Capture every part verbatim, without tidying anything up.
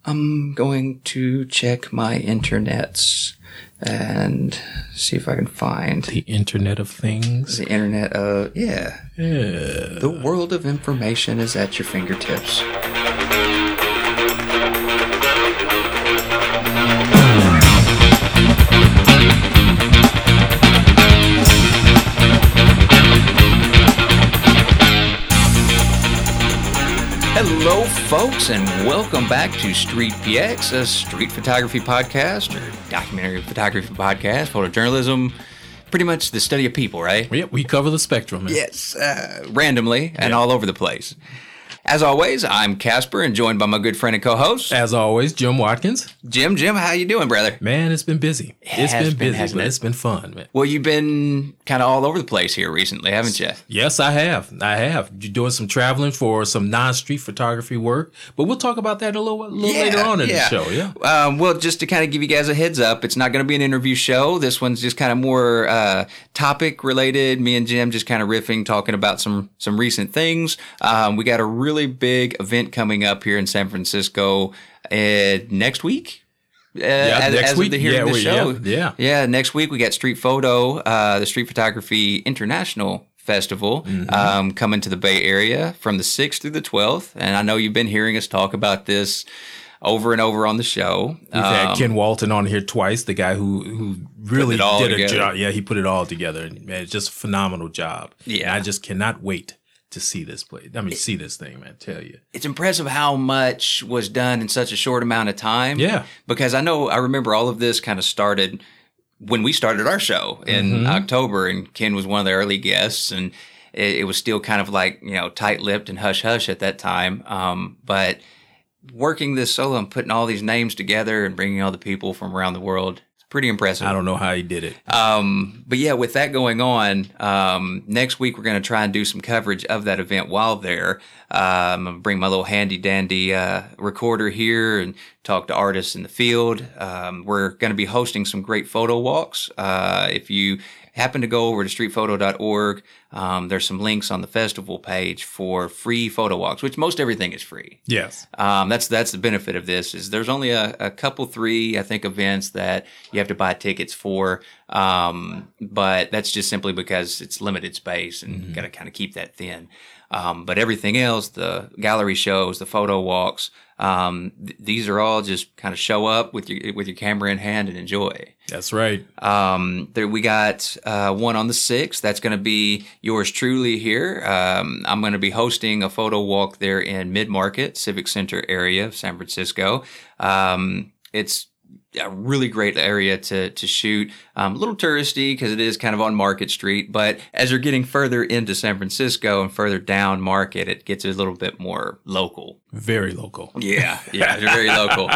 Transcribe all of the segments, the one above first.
I'm going to check my internets and see if I can find the Internet of Things. The Internet of, yeah. Yeah. The world of information is at your fingertips. Hello, folks, and welcome back to Street P X, a street photography podcast, or documentary photography podcast, photojournalism, pretty much the study of people, right? Yep, we cover the spectrum. Man. Yes, uh, randomly and yeah. all over the place. As always, I'm Casper, and joined by my good friend and co-host. As always, Jim Watkins. Jim, Jim, how you doing, brother? Man, it's been busy. It it's has been been, busy, hasn't but it? it's been fun, man. Well, you've been kind of all over the place here recently, haven't you? Yes, I have. I have. You're doing some traveling for some non-street photography work, but we'll talk about that a little, a little Yeah, later on in yeah. the show. Yeah. Um, well, just to kind of give you guys a heads up, it's not going to be an interview show. This one's just kind of more uh, topic related. Me and Jim just kind of riffing, talking about some some recent things. Um, we got a really big event coming up here in San Francisco uh, next week. Uh, Yeah, as, next as week. Of the hearing Yeah, of the we- show. yeah, yeah. Yeah, next week we got Street Photo, uh, the Street Photography International Festival, Mm-hmm. um, coming to the Bay Area from the sixth through the twelfth. And I know you've been hearing us talk about this over and over on the show. We've had Um, Ken Walton on here twice, the guy who who really it all did together. a job. Yeah, he put it all together. And, man, it's just a phenomenal job. Yeah. And I just cannot wait to see this place. I mean, see this thing, man, tell you. It's impressive how much was done in such a short amount of time. Yeah. Because I know, I remember all of this kind of started when we started our show in Mm-hmm. October, and Ken was one of the early guests, and it, it was still kind of like, you know, tight-lipped and hush-hush at that time. Um, but working this solo and putting all these names together and bringing all the people from around the world, it's pretty impressive. I don't know how he did it. Um, but yeah, with that going on, um, next week we're going to try and do some coverage of that event while there. Um, I'm going to bring my little handy dandy uh, recorder here and talk to artists in the field. Um, we're going to be hosting some great photo walks. Uh, if you happen to go over to street photo dot org, um, there's some links on the festival page for free photo walks, which most everything is free. Yes. Um, that's that's the benefit of this is there's only a, a couple, three, I think, events that you have to buy tickets for. Um, but that's just simply because it's limited space and Mm-hmm. you got to kind of keep that thin. Um, but everything else, the gallery shows, the photo walks, um, th- these are all just kind of show up with your with your camera in hand and enjoy. That's right. Um, there we got uh, one on the sixth. That's going to be yours truly here. Um, I'm going to be hosting a photo walk there in Mid-Market, Civic Center area of San Francisco. Um, it's a really great area to to shoot. Um, a little touristy because it is kind of on Market Street, but as you're getting further into San Francisco and further down Market, it gets a little bit more local. Very local. Yeah, yeah, they're very local.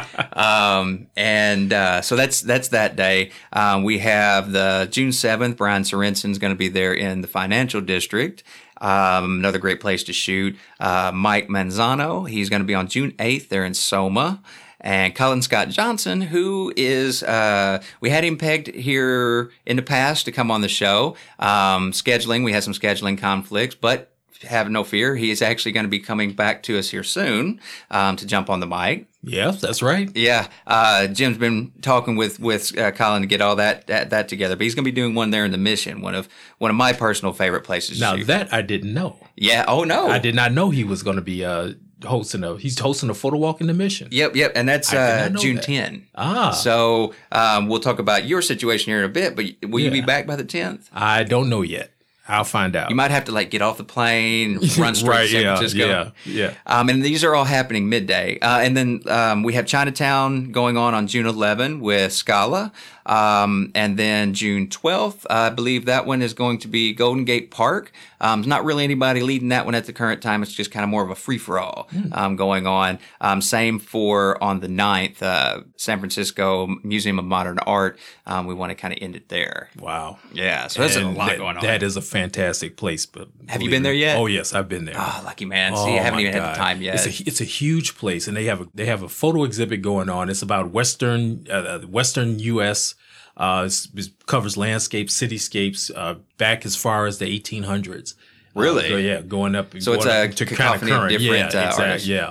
Um, and uh, so that's that's that day. Um, we have the June seventh. Brian Sorensen's going to be there in the Financial District. Um, another great place to shoot. Uh, Mike Manzano, he's going to be on June eighth there in Soma. And Colin Scott Johnson, who is, uh, we had him pegged here in the past to come on the show. Um, scheduling, we had some scheduling conflicts, but have no fear. He is actually going to be coming back to us here soon um, to jump on the mic. Yes, that's right. Yeah, uh, Jim's been talking with with uh, Colin to get all that, that that together, but he's going to be doing one there in the Mission, one of one of my personal favorite places. Now to shoot. that I didn't know. Yeah. Oh no. I did not know he was going to be uh, hosting a. He's hosting a photo walk in the Mission. Yep, yep, and that's I did uh, not know June that. tenth. Ah. So um, we'll talk about your situation here in a bit, but will you be Yeah. back by the tenth? I don't know yet. I'll find out. You might have to like get off the plane, run straight right, to San yeah, Francisco. yeah, yeah. Um, and these are all happening midday. Uh, and then um, we have Chinatown going on on June eleventh with Scala. Um, and then June twelfth, I believe that one is going to be Golden Gate Park. Um, there's not really anybody leading that one at the current time. It's just kind of more of a free-for-all um, going on. Um, same for on the ninth, uh, San Francisco Museum of Modern Art. Um, we want to kind of end it there. Wow. Yeah, so that's a And lot that, going on. That is a fantastic place. But Have you believe been there me- yet? Oh yes, I've been there. Ah, lucky man. Oh, See, I haven't my even had God. the time yet. It's a it's a huge place, and they have a they have a photo exhibit going on. It's about Western uh, Western U S Uh, it's, it covers landscapes, cityscapes uh, back as far as the eighteen hundreds. Really? Uh, so, yeah, going up. So going it's up a to cacophony of current. different, yeah, uh, exactly, artists. yeah.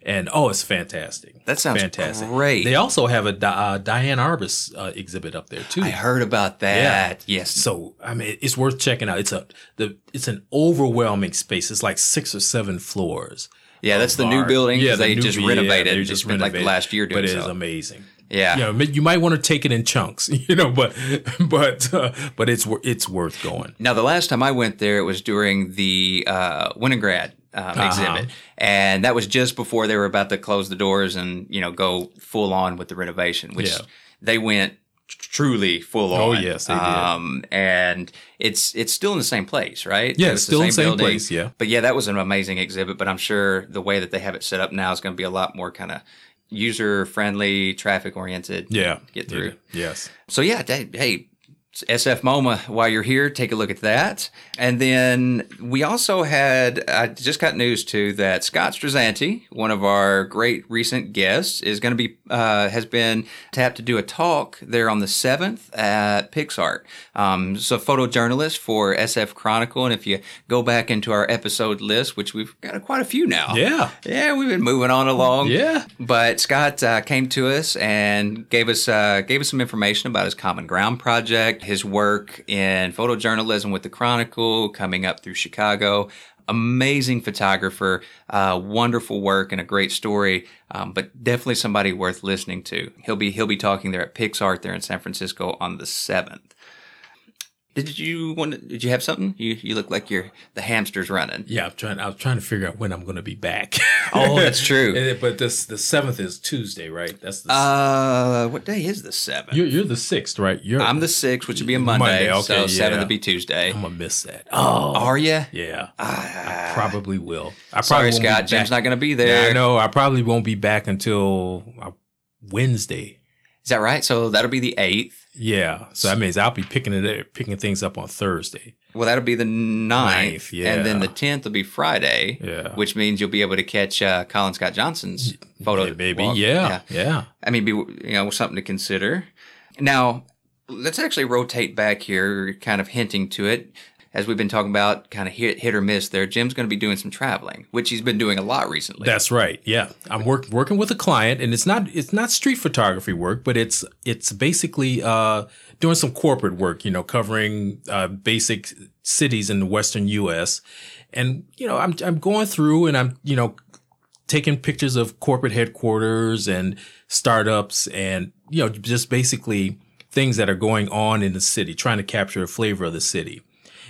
And oh, it's fantastic. That sounds fantastic. great. They also have a uh, Diane Arbus uh, exhibit up there too. I heard about that. Yeah. Yes. So I mean, it's worth checking out. It's a the it's an overwhelming space. It's like six or seven floors. Yeah, that's the new art. building. Yeah, the they new- just yeah, renovated. they It's just been like the renovated. last year doing But it is so. amazing. Yeah. You know, you might want to take it in chunks, you know, but but uh, but it's wor- it's worth going. Now, the last time I went there, it was during the uh, Winograd um, Uh-huh. exhibit, and that was just before they were about to close the doors and you know go full on with the renovation, which Yeah. they went truly full on. Oh, yes, they did. Um, and it's it's still in the same place, right? Yeah, So it's still in the same building. place, yeah. But yeah, that was an amazing exhibit. But I'm sure the way that they have it set up now is going to be a lot more kind of user friendly, traffic oriented. Yeah. Get through. Yes. So yeah, hey, hey, S F MoMA, while you're here, take a look at that. And then we also had, I just got news too that Scott Strazzanti, one of our great recent guests, is going to be, uh, has been tapped to do a talk there on the seventh at PixArt. Um, so photojournalist for S F Chronicle. And if you go back into our episode list, which we've got quite a few now. Yeah. Yeah, we've been moving on along. Yeah. But Scott uh, came to us and gave us uh, gave us some information about his Common Ground project, his work in photojournalism with the Chronicle, coming up through Chicago. Amazing photographer, uh, wonderful work, and a great story. Um, but definitely somebody worth listening to. He'll be he'll be talking there at PixArt there in San Francisco on the seventh. Did you want? To, did you have something? You you look like you're the hamster's running. Yeah, I'm trying. I was trying to figure out when I'm going to be back. Oh, that's true. And- but this the seventh is Tuesday, right? That's the Uh, what day is the seventh? you're you're the sixth, right? You're I'm the sixth, which would be a Monday. Monday, okay, so seventh yeah. would be Tuesday. I'm gonna miss that. Oh, Are you? yeah. I probably will. I probably Sorry, won't Scott. be Jim's back. not going to be Yeah, there. I know. I probably won't be back until uh, Wednesday. Is that right? So that'll be the eighth. Yeah, so that means I'll be picking it, picking things up on Thursday. Well, that'll be the ninth. Ninth, yeah. And then the tenth will be Friday. Yeah. Which means you'll be able to catch uh, Colin Scott Johnson's photo. Yeah, baby. walk. Yeah, yeah. I mean, be you know something to consider. Now, let's actually rotate back here, kind of hinting to it. As we've been talking about, kind of hit, hit or miss there, Jim's going to be doing some traveling, which he's been doing a lot recently. That's right. Yeah, I'm work, working with a client, and it's not it's not street photography work, but it's it's basically uh, doing some corporate work. You know, covering uh, basic cities in the Western U S. And you know, I'm I'm going through and I'm you know taking pictures of corporate headquarters and startups, and you know just basically things that are going on in the city, trying to capture a flavor of the city.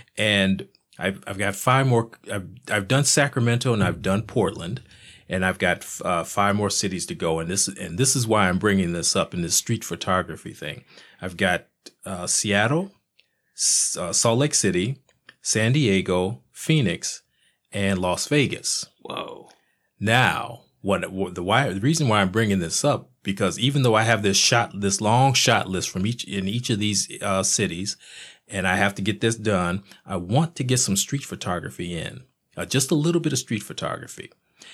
And I've, I've got five more, I've, I've done Sacramento and I've done Portland, and I've got uh, five more cities to go. And this, and this is why I'm bringing this up in this street photography thing. I've got uh, Seattle, uh, Salt Lake City, San Diego, Phoenix, and Las Vegas. Whoa. Now, what, what the why, the reason why I'm bringing this up, because even though I have this shot, this long shot list from each, in each of these uh, cities, and I have to get this done, I want to get some street photography in, uh, just a little bit of street photography.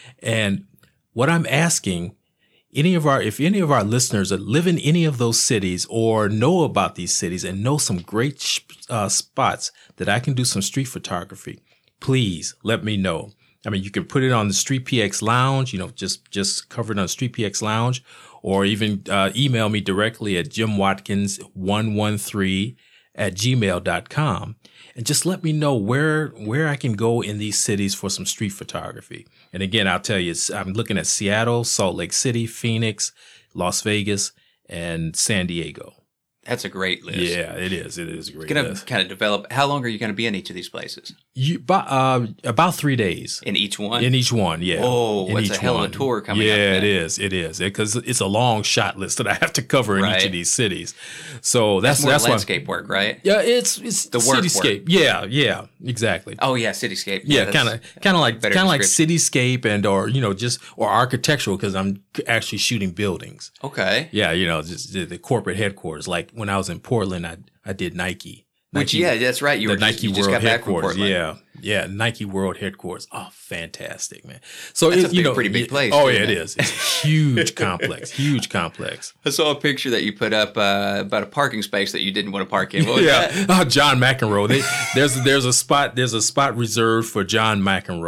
And what I'm asking, any of our, if any of our listeners that live in any of those cities or know about these cities and know some great sh- uh, spots that I can do some street photography, please let me know. I mean, you can put it on the Street P X Lounge, you know, just, just cover it on Street P X Lounge, or even uh, email me directly at jim watkins one one three at gmail dot com, and just let me know where where I can go in these cities for some street photography. And again, I'll tell you, it's, I'm looking at Seattle, Salt Lake City, Phoenix, Las Vegas, and San Diego. That's a great list. Yeah, it is. It is a great Going to list. kind of develop. How long are you going to be in each of these places? You, about, uh, about three days. In each one? In each one, yeah. Oh, in it's a each hell of a one. tour coming yeah, up then. it is. It is. Because it's a long shot list that I have to cover in Right. each of these cities. So that's That's more that's why. landscape work, right? Yeah, it's it's The work cityscape. work. Yeah, yeah, exactly. Oh, yeah, cityscape. Yeah, that's kind of, kind of like, better kind of like description. cityscape and or you know just or architectural, because I'm actually shooting buildings. Okay. Yeah, you know, just the, the corporate headquarters. Like when I was in Portland, I I did Nike. Which, Nike, yeah, that's right. You the were just, Nike you just World got back from headquarters. Portland. Yeah, yeah, Nike World headquarters. Oh, fantastic, man. So That's it, a you big- know, pretty big yeah, place, Oh, too, yeah, it man. is. It's a huge complex, huge complex. I saw a picture that you put up uh, about a parking space that you didn't want to park in. What was Yeah, that? oh, John McEnroe. They, there's there's a spot there's a spot reserved for John McEnroe.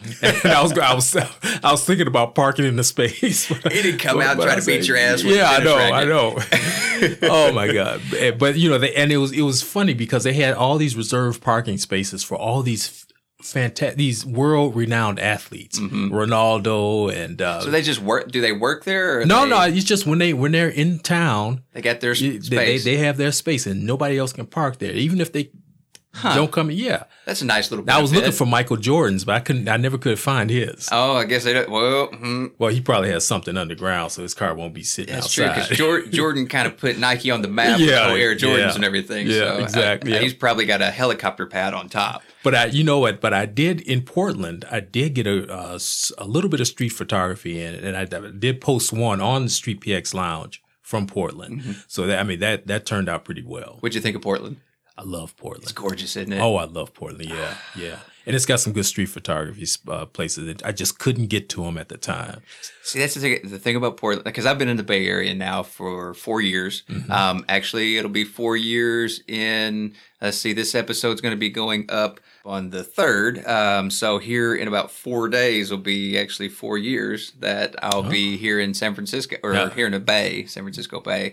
And I was, I was, I was thinking about parking in the space. He didn't come out and try to beat your ass. With Yeah, I know, racket. I know. Oh my God! But you know, they, and it was it was funny because they had all these reserved parking spaces for all these fantastic, these world renowned athletes, mm-hmm. Ronaldo and. Uh, so they just work. Do they work there? Or no, they, no. It's just when they when they're in town, they got their they, space. They, they have their space, and nobody else can park there, even if they. Huh. Don't come in. Yeah, that's a nice little. Benefit. I was looking for Michael Jordan's, but I couldn't. I never could find his. Oh, I guess they don't. Well, hmm. well, he probably has something underground, so his car won't be sitting that's outside. That's true because Jordan kind of put Nike on the map yeah, with Air Jordans yeah, and everything. Yeah, so exactly. I, yeah. He's probably got a helicopter pad on top. But I, you know what? But I did in Portland. I did get a uh, a little bit of street photography in, and I, I did post one on the Street P X Lounge from Portland. Mm-hmm. So that I mean that that turned out pretty well. What'd you think of Portland? I love Portland. It's gorgeous, isn't it? Oh, I love Portland. Yeah, yeah. And it's got some good street photography uh, places. That I just couldn't get to them at the time. See, that's the thing, the thing about Portland, because I've been in the Bay Area now for four years. Mm-hmm. Um, actually, it'll be four years in, let's see, this episode's going to be going up on the third. Um, so here in about four days will be actually four years that I'll oh. be here in San Francisco, or yeah. here in the Bay, San Francisco Bay.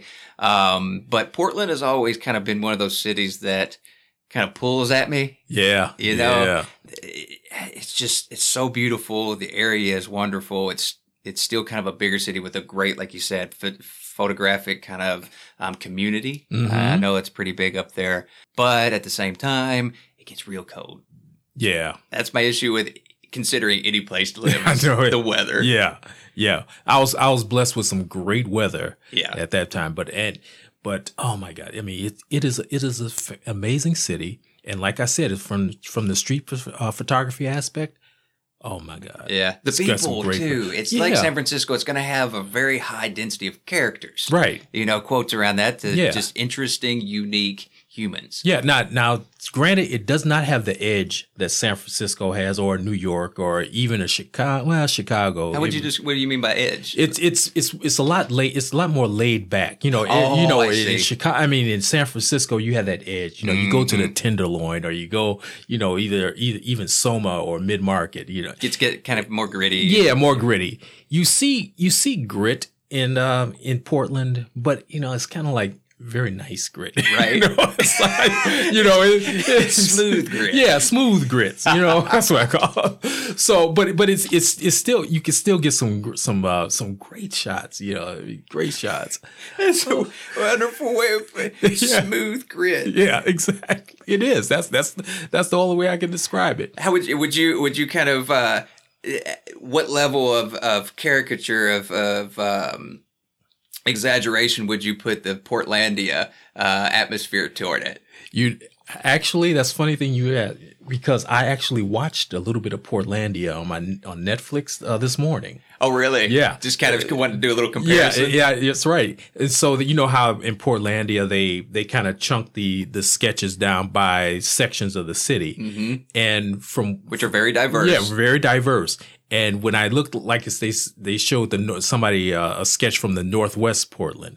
Um, but Portland has always kind of been one of those cities that kind of pulls at me. Yeah. You know, yeah. it's just, it's so beautiful. The area is wonderful. It's, it's still kind of a bigger city with a great, like you said, ph- photographic kind of um, community. Mm-hmm. Uh, I know it's pretty big up there, but at the same time, it gets real cold. Yeah. That's my issue with considering any place to live. I know it. The weather. Yeah. Yeah. I was, I was blessed with some great weather yeah. at that time, but, and, But oh my God! I mean, it it is it is an f- amazing city, and like I said, it's from from the street uh, photography aspect. Oh my God! Yeah, the it's people too. It's yeah. like San Francisco. It's going to have a very high density of characters, right? You know, quotes around that. To yeah. just interesting, unique humans. Yeah. Now, now, granted, it does not have the edge that San Francisco has, or New York, or even a Chicago. Well, Chicago. How would you just? What do you mean by edge? It's it's it's it's a lot late. It's a lot more laid back. You know. Oh, it, you know. I in, see. in Chicago, I mean, in San Francisco, you have that edge. You know, you mm-hmm. go to the Tenderloin, or you go, you know, either either even Soma or Mid Market. You know, it's get kind of more gritty. Yeah, more gritty. You see, you see grit in uh, in Portland, but you know, it's kind of like. Very nice grit, right? you know, it's like, you know, it, it's smooth grit. Yeah, smooth grits. You know, that's what I call it. So, but but it's it's it's still you can still get some some uh, some great shots. You know, great shots. That's a wonderful way of putting it. Yeah. Smooth grit. Yeah, exactly. It is. That's that's that's the only way I can describe it. How would you would you would you kind of uh, what level of of caricature of of um, exaggeration would you put the Portlandia uh, atmosphere toward it? You actually, that's a funny thing you had, because I actually watched a little bit of Portlandia on my on Netflix uh, this morning. Oh, really? Yeah. Just kind of wanted to do a little comparison. Yeah, yeah, that's right. And so that, you know how in Portlandia they they kind of chunk the the sketches down by sections of the city, mm-hmm. and from which are very diverse. Yeah, very diverse. And when I looked, like it's, they they showed the somebody uh, a sketch from the Northwest Portland,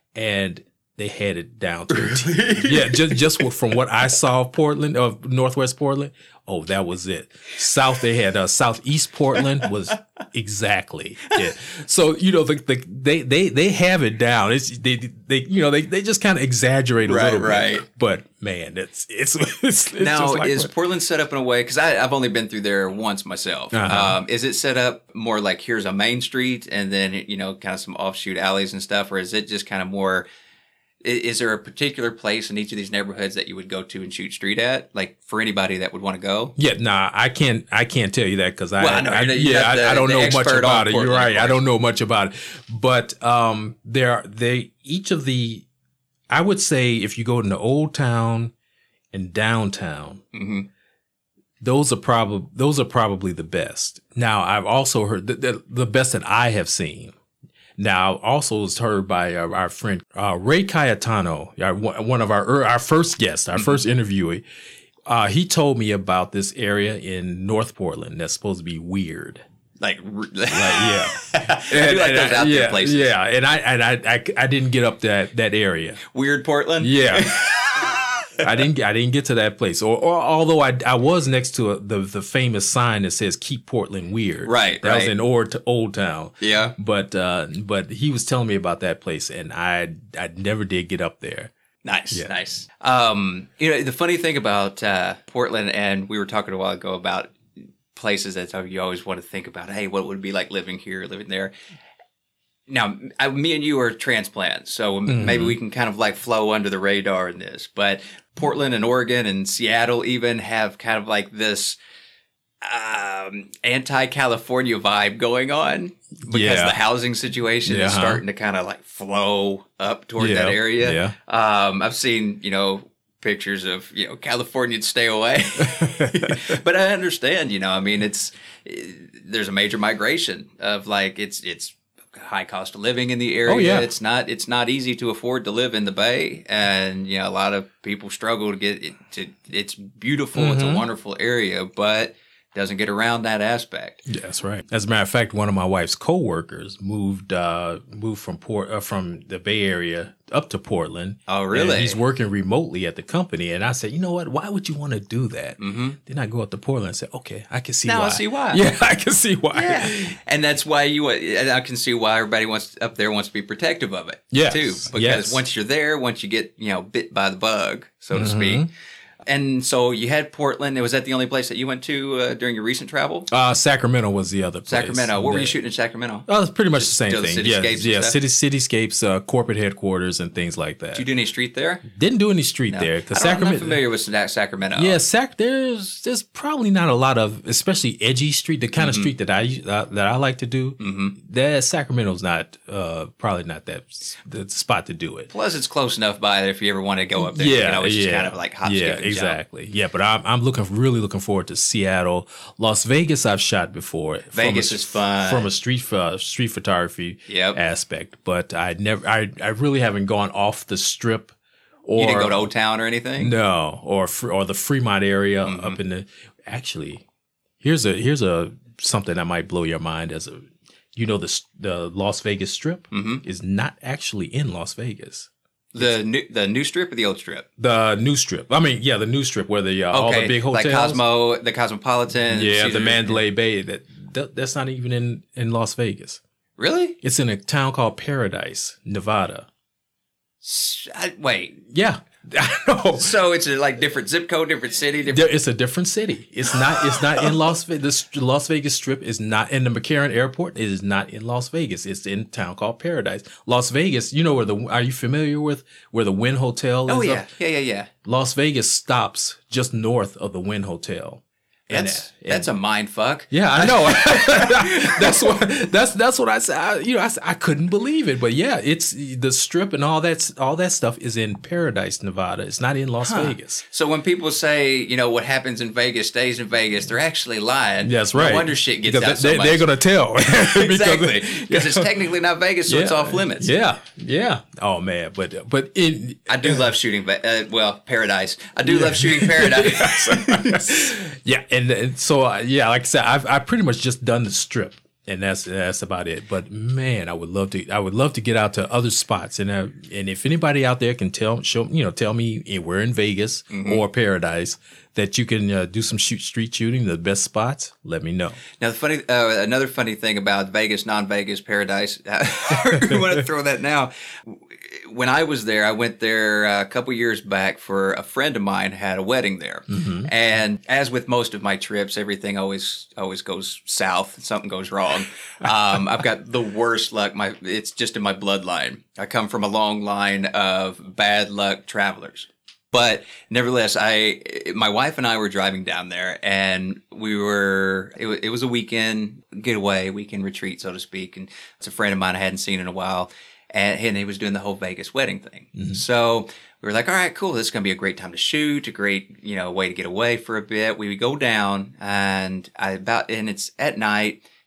and they had it down to a T. Yeah, just just from what I saw of Portland, of Northwest Portland. Oh, that was it. South, they had uh, Southeast Portland was exactly it. So you know, the, the they they they have it down. It's they they you know they they just kind of exaggerate a right, little bit. Right, right. But man, it's it's, it's, it's now just like is what, Portland set up in a way? Because I've only been through there once myself. Uh-huh. Um, is it set up more like here's a main street and then you know kind of some offshoot alleys and stuff, or is it just kind of more? Is there a particular place in each of these neighborhoods that you would go to and shoot street at, like for anybody that would want to go? Yeah, nah, I can't. I can't tell you that because I, well, I, know, I, yeah, the, I, I don't know much about it. Portland, You're right. I don't know much about it, but um, there, they each of the, I would say, if you go in the Old Town and downtown, mm-hmm. those are probably those are probably the best. Now, I've also heard the, the, the best that I have seen. Now, also was heard by our, our friend uh, Ray Cayetano, our, one of our our first guests, our mm-hmm. first interviewee. Uh, he told me about this area in North Portland that's supposed to be weird. Like, like yeah, and, I do like those out yeah, there places. Yeah, and I and I, I I didn't get up that that area. Weird Portland. Yeah. I didn't. I didn't get to that place. Or, or although I, I was next to a, the the famous sign that says "Keep Portland Weird." Right. That right. was in Old, Old Town. Yeah. But uh, but he was telling me about that place, and I I never did get up there. Nice, Yeah. nice. Um, you know, the funny thing about uh, Portland, and we were talking a while ago about places that you always want to think about. Hey, what would it be like living here, living there? Now, I, me and you are transplants, so Mm-hmm. maybe we can kind of like flow under the radar in this. But Portland and Oregon and Seattle even have kind of like this um, anti-California vibe going on because Yeah. the housing situation Yeah, is huh? starting to kind of like flow up toward Yeah, that area. yeah. Um, I've seen, you know, pictures of, you know, Californians stay away. But I understand, you know, I mean, it's, there's a major migration of like, it's, it's high cost of living in the area. Oh, yeah. It's not, it's not easy to afford to live in the Bay. And, you know, a lot of people struggle to get it to, it's beautiful. It's a wonderful area, but doesn't get around that aspect. Yeah, that's right. As a matter of fact, one of my wife's coworkers moved uh, moved from Port uh, from the Bay Area up to Portland. Oh, really? And he's working remotely at the company, and I said, you know what? Why would you want to do that? Mm-hmm. Then I go up to Portland and say, okay, I can see Now why. I see why. Yeah, I can see why. Yeah, and that's why you. And I can see why everybody wants up there wants to be protective of it. Yes, too, because yes. once you're there, once you get you know bit by the bug, so to Mm-hmm. speak. And so you had Portland. Was that the only place that you went to uh, during your recent travel? Uh, Sacramento was the other place. Sacramento. What were you The- shooting in Sacramento? Oh, it's pretty much the same do the thing. Yeah, cityscapes and yeah, stuff? city cityscapes, uh, corporate headquarters, and things like that. Did you do any street there? Didn't do any street No. there I because don't, I'm not Sacramento. familiar with Sac- Sacramento. Yeah, Sac. There's there's probably not a lot of, especially edgy street, the kind Mm-hmm. of street that I uh, that I like to do. Mm-hmm. That Sacramento's not uh, probably not that s- the spot to do it. Plus, it's close enough by that if you ever want to go up there, you Yeah, can always yeah, just kind of like hop, yeah, skip, and jump. exactly. Yeah, but I'm I'm looking really looking forward to Seattle, Las Vegas. I've shot before. from Vegas a- is fun. from a street uh, street photography Yep. aspect, but I never I I really haven't gone off the strip. Or You didn't go to Old Town or anything? No, or Fr- or the Fremont area Mm-hmm. up in the. Actually, here's a here's a something that might blow your mind. As a, you know, the s- the Las Vegas Strip Mm-hmm. is not actually in Las Vegas. The new the new strip or the old strip? The new strip. I mean, yeah, the new strip where the uh, all the big hotels, like Cosmo, the Cosmopolitan. yeah, the Caesars. Mandalay Bay. That, that that's not even in in Las Vegas. Really? It's in a town called Paradise, Nevada. S- I- wait. Yeah, I know. So it's a, like different zip code, different city, different. There, it's a different city. It's not. It's not in Las Vegas. The Las Vegas Strip is not in the McCarran Airport. It is not in Las Vegas. It's in a town called Paradise. Las Vegas. You know where the? Are you familiar with where the Wynn Hotel is? Oh up? yeah, yeah, yeah, yeah. Las Vegas stops just north of the Wynn Hotel. And- That's and- that's a mind fuck. Yeah, I know. that's what that's that's what I said. I, you know, I, said- I couldn't believe it, but yeah, it's the Strip and all that all that stuff is in Paradise, Nevada. It's not in Las Vegas. So when people say, you know, what happens in Vegas stays in Vegas, they're actually lying. That's right. No wonder shit gets Because out so they, much. they're gonna tell exactly because it's technically not Vegas, so it's Yeah. off limits. Yeah, yeah. Oh man, but but in I do love shooting, Ve- uh, well, Paradise. I do love shooting Paradise. yeah, and, and so uh, yeah, like I said, I've I pretty much just done the Strip, and that's that's about it. But man, I would love to I would love to get out to other spots, and uh, and if anybody out there can tell show you know tell me if we're in Vegas or Paradise that you can uh, do some shoot street shooting, the best spots, let me know. Now, the funny, uh, another funny thing about Vegas, non-Vegas, Paradise. I want to throw that now. When I was there, I went there a couple years back for a friend of mine had a wedding there, Mm-hmm. and as with most of my trips, everything always always goes south. Something goes wrong. Um, I've got the worst luck. My it's just in my bloodline. I come from a long line of bad luck travelers. But nevertheless, I, my wife and I were driving down there, and we were, it, wa- it was a weekend getaway, weekend retreat, so to speak. And it's a friend of mine I hadn't seen in a while, and, and he was doing the whole Vegas wedding thing. So we were like, all right, cool. This is going to be a great time to shoot, a great, you know, way to get away for a bit. We would go down, and I about, and it's at night.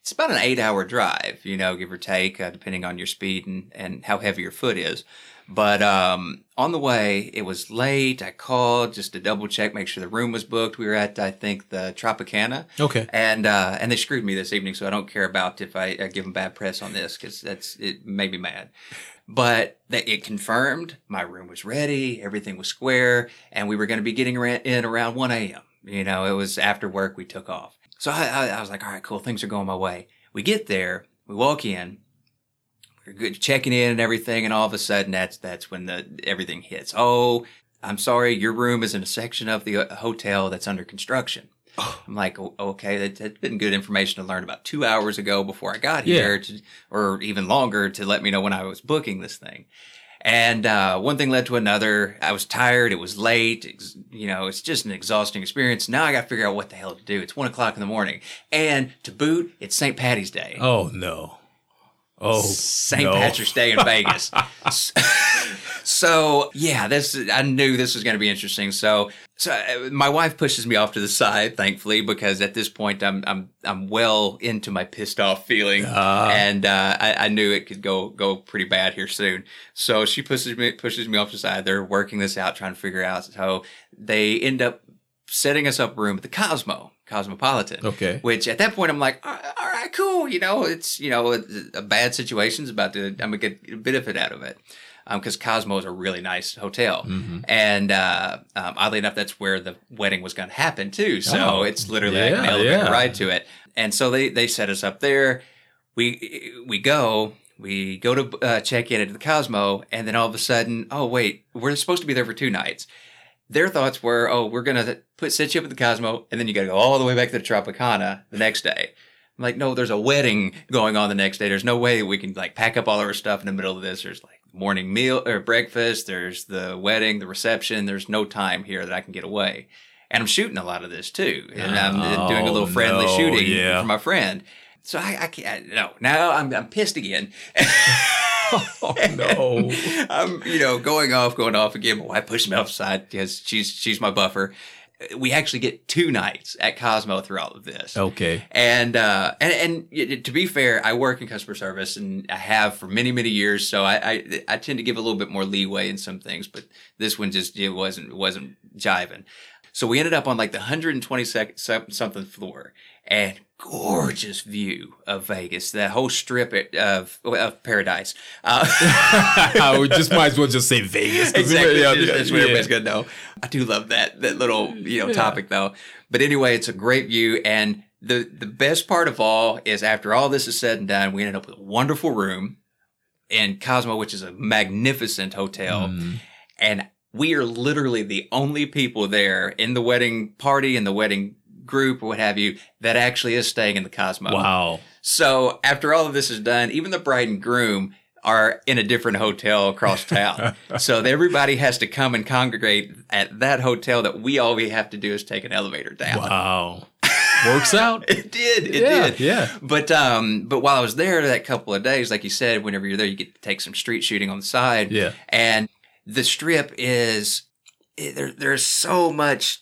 it's about an eight hour drive, you know, give or take, uh, depending on your speed and, and how heavy your foot is. But um, on the way, it was late. I called just to double check, make sure the room was booked. We were at, I think, the Tropicana. Okay. And uh, and they screwed me this evening, so I don't care about if I, I give them bad press on this because that's it made me mad. But that it confirmed my room was ready, everything was square, and we were going to be getting in around one a.m. You know, it was after work. We took off. So I, I, I was like, all right, cool. Things are going my way. We get there. We walk in. We're good, checking in and everything, and all of a sudden, that's that's when the everything hits. Oh, I'm sorry, your room is in a section of the hotel that's under construction. Oh. I'm like, okay, that, that's been good information to learn about two hours ago before I got here, yeah. to, or even longer to let me know when I was booking this thing. And uh, one thing led to another. I was tired. It was late. It, you know, it's just an exhausting experience. Now I got to figure out what the hell to do. It's one o'clock in the morning, and to boot, it's Saint Patty's Day. Oh no. Oh, Saint no. Patrick's Day in Vegas. So yeah, this I knew this was going to be interesting. So, so uh, my wife pushes me off to the side, thankfully, because at this point I'm I'm I'm well into my pissed off feeling, uh, and uh, I, I knew it could go go pretty bad here soon. So she pushes me pushes me off to the side. They're working this out, trying to figure out. So they end up setting us up a room at the Cosmo. Cosmopolitan. Okay. Which at that point I'm like, all right, all right, cool. You know, it's, you know, a bad situation's about to, I'm going to get a benefit out of it. Um, cause Cosmo is a really nice hotel. Mm-hmm. And, uh, um, oddly enough, that's where the wedding was going to happen too. So oh, it's literally yeah, like an elevator yeah. ride to it. And so they, they set us up there. We, we go, we go to uh, check in at the Cosmo. And then all of a sudden, oh, wait, we're supposed to be there for two nights. Their thoughts were, oh, we're going to put set you up at the Cosmo, and then you got to go all the way back to the Tropicana the next day. I'm like, no, there's a wedding going on the next day. There's no way we can like pack up all our stuff in the middle of this. There's like morning meal or breakfast. There's the wedding, the reception. There's no time here that I can get away. And I'm shooting a lot of this too. And I'm oh, doing a little friendly no, shooting yeah. for my friend. So I, I can't, no, now I'm, I'm pissed again. Oh no! I'm, you know, going off, going off again. My wife pushed me offside because she's she's my buffer. We actually get two nights at Cosmo through all of this. Okay. And uh, and and to be fair, I work in customer service and I have for many many years. So I I, I tend to give a little bit more leeway in some things, but this one just it wasn't wasn't jiving. So we ended up on like the one hundred twenty-second something floor, and gorgeous view of Vegas, that whole strip of of paradise. Uh, I just might as well just say Vegas. Exactly, yeah, that's, that's what yeah. everybody's gonna know. I do love that that little you know yeah. topic though. But anyway, it's a great view, and the the best part of all is after all this is said and done, we ended up with a wonderful room in Cosmo, which is a magnificent hotel, mm. and we are literally the only people there in the wedding party and the wedding group or what have you that actually is staying in the Cosmo. Wow. So after all of this is done, even the bride and groom are in a different hotel across town. So everybody has to come and congregate at that hotel that we all we have to do is take an elevator down. Wow. Works out. It did. It yeah, did. Yeah. But um, but while I was there that couple of days, like you said, whenever you're there, you get to take some street shooting on the side. Yeah. And the strip is there. There's so much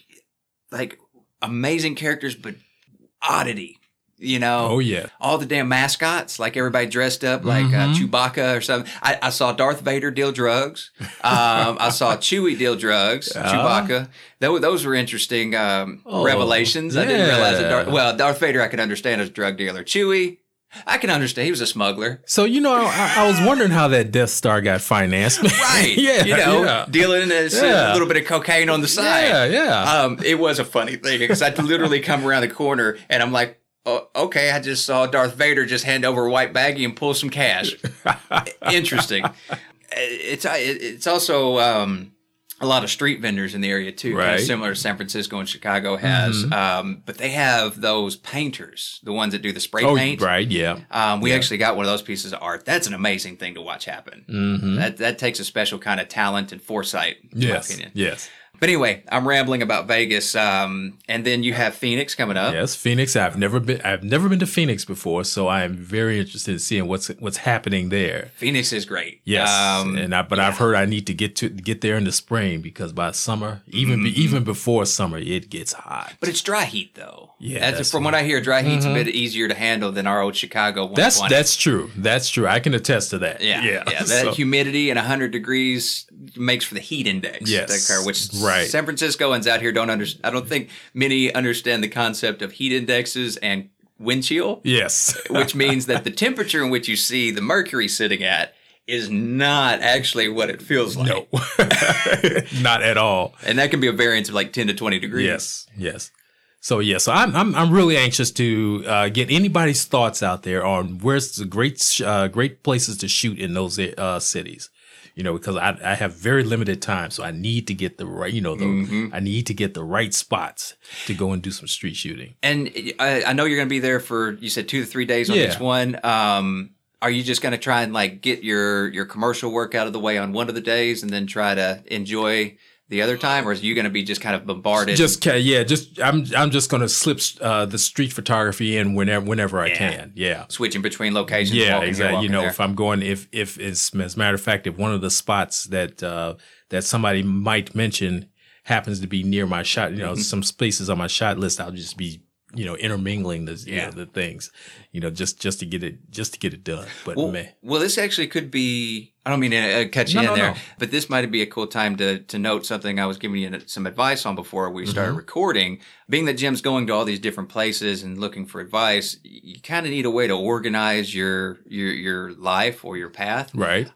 like amazing characters, but oddity. You know, oh yeah, all the damn mascots, like everybody dressed up like mm-hmm. uh, Chewbacca or something. I, I saw Darth Vader deal drugs. Um, I saw Chewie deal drugs. Uh, Chewbacca. Those, those were interesting um, oh, revelations. Yeah. I didn't realize that. Darth, well, Darth Vader, I can understand as a drug dealer. Chewie, I can understand. He was a smuggler. So you know, I, I was wondering how that Death Star got financed. Right. yeah. You know, yeah. dealing a, yeah. a little bit of cocaine on the side. Yeah. Yeah. Um, it was a funny thing because I literally come around the corner and I'm like, oh, okay, I just saw Darth Vader just hand over a white baggie and pull some cash. Interesting. It's it's also um, a lot of street vendors in the area too, right. kind of similar to San Francisco and Chicago has. Mm-hmm. Um, but they have those painters, the ones that do the spray oh, paint. Right, yeah. Um, we yeah. actually got one of those pieces of art. That's an amazing thing to watch happen. Mm-hmm. That that takes a special kind of talent and foresight, in yes. my opinion. Yes. But anyway, I'm rambling about Vegas. Um, and then you have Phoenix coming up. Yes, Phoenix. I've never been. I've never been to Phoenix before, so I am very interested in seeing what's what's happening there. Phoenix is great. Yes, um, and I, but yeah. I've heard I need to get to get there in the spring because by summer, even Mm-hmm. even before summer, it gets hot. But it's dry heat though. Yeah, that's, that's from what I hear, dry heat's a bit easier to handle than our old Chicago one twenty. That's that's true. That's true. I can attest to that. Yeah, yeah. yeah. That So- humidity and one hundred degrees makes for the heat index. Yes, that occur, which right. San Franciscoans out here don't understand. I don't think many understand the concept of heat indexes and wind chill, Yes. which means that the temperature in which you see the mercury sitting at is not actually what it feels like. No, not at all. And that can be a variance of like ten to twenty degrees. Yes, yes. So yeah, so I'm I'm I'm really anxious to uh, get anybody's thoughts out there on where's the great uh, great places to shoot in those uh, cities. You know, because I I have very limited time, so I need to get the right. You know, the, Mm-hmm. I need to get the right spots to go and do some street shooting. And I, I know you're going to be there for, you said two to three days on Yeah. each one. Um, are you just going to try and like get your, your commercial work out of the way on one of the days and then try to enjoy the other time? Or is you going to be just kind of bombarded? Just ca- yeah, just I'm I'm just gonna slip uh, the street photography in whenever whenever I Yeah. can. Yeah. switching between locations. Yeah, walking here, exactly. You walking know, there. if I'm going, if if as, as a matter of fact, if one of the spots that uh, that somebody might mention happens to be near my shot, you know, Mm-hmm. some spaces on my shot list, I'll just be you know intermingling the you Yeah. know, the things, you know, just just to get it just to get it done. But Well, man, well, this actually could be. I don't mean to uh, cut you No, in no, there, no. but this might be a cool time to to note something I was giving you some advice on before we started Mm-hmm. recording. Being that Jim's going to all these different places and looking for advice, you kind of need a way to organize your your your life or your path. right?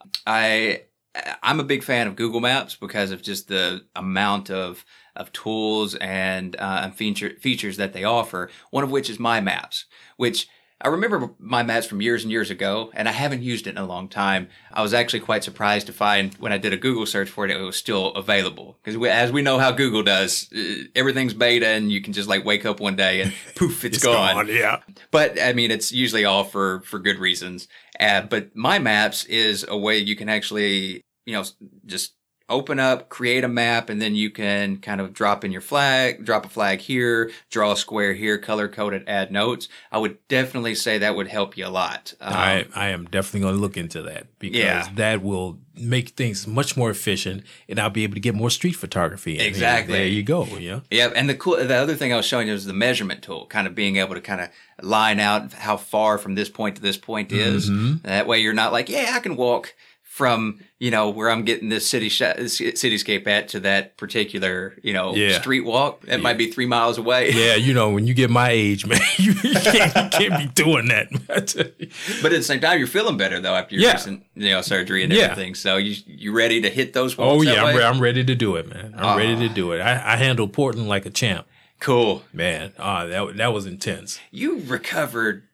I I'm a big fan of Google Maps because of just the amount of of tools and uh, and feature features that they offer. One of which is My Maps, which I remember My Maps from years and years ago, and I haven't used it in a long time. I was actually quite surprised to find when I did a Google search for it, it was still available. Because as we know how Google does, uh, everything's beta, and you can just like wake up one day and poof, it's, It's gone. gone, yeah. But I mean, it's usually all for for good reasons. Uh, but My Maps is a way you can actually, you know, just open up, create a map, and then you can kind of drop in your flag, drop a flag here, draw a square here, color code it, add notes. I would definitely say that would help you a lot. Um, I, I am definitely going to look into that because Yeah. that will make things much more efficient, and I'll be able to get more street photography. In. Exactly. There you go. Yeah. Yeah, and the cool, the other thing I was showing you was the measurement tool, kind of being able to kind of line out how far from this point to this point is. Mm-hmm. That way, you're not like, yeah, I can walk from you know where I'm getting this city sh- cityscape at to that particular you know Yeah. street walk. It might be three miles away. Yeah, you know, when you get my age, man, you, you, can't, you can't be doing that. But at the same time, you're feeling better though after your Yeah. recent you know surgery and Yeah. everything. So you you ready to hit those walks? Oh that yeah, I'm, way? re- I'm ready to do it, man. I'm ready to do it. I, I handled Portland like a champ, Cool. man. Ah, that that was intense. You recovered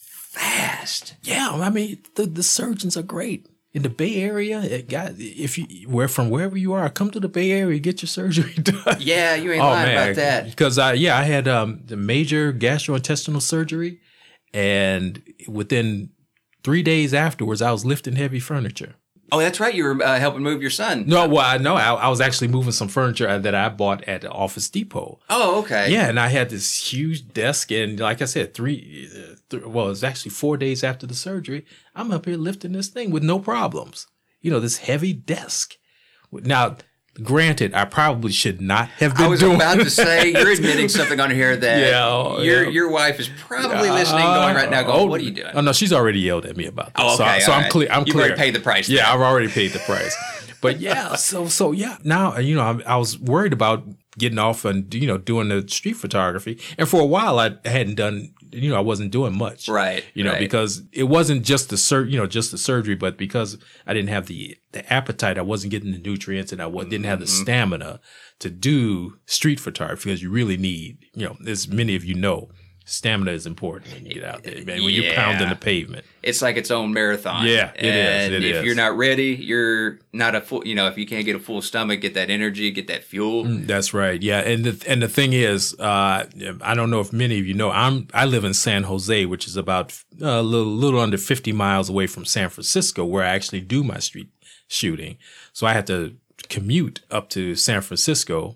fast. Yeah, I mean, the the surgeons are great in the Bay Area. It got if you where from wherever you are, come to the Bay Area, get your surgery done. Yeah, you ain't Oh lying man, about that. because I yeah I had um the major gastrointestinal surgery, and within three days afterwards, I was lifting heavy furniture. Oh, that's right. You were uh, helping move your son. No, well, I know I, I was actually moving some furniture that I bought at the Office Depot. Oh, okay. Yeah, and I had this huge desk, and like I said, three, uh, th- well, it was actually four days after the surgery. I'm up here lifting this thing with no problems. You know, this heavy desk. Now, granted, I probably should not have been I was doing about to say you're admitting something on here that Yeah, oh, your yeah. your wife is probably listening, going right now, going, oh, "What are you doing?" Oh no, she's already yelled at me about this. Oh, okay, so, so all I'm right. clear. I'm You've clear. already paid the price Yeah, then. I've already paid the price. But yeah, so so yeah. Now you know I, I was worried about getting off and you know doing the street photography, and for a while I hadn't done. You know, I wasn't doing much, Right, You know, right. because it wasn't just the sur- you know, just the surgery, but because I didn't have the the appetite, I wasn't getting the nutrients, and I wa- didn't have the Mm-hmm. stamina to do street photography because you really need, you know, as many of you know, stamina is important when you get out there, man. When you're pounding Yeah. the pavement. It's like its own marathon. Yeah, it is, and it if is. you're not ready, you're not a full. You know, if you can't get a full stomach, get that energy, get that fuel. That's right. Yeah, and the and the thing is, uh, I don't know if many of you know, I'm I live in San Jose, which is about uh, a little little under fifty miles away from San Francisco, where I actually do my street shooting. So I had to commute up to San Francisco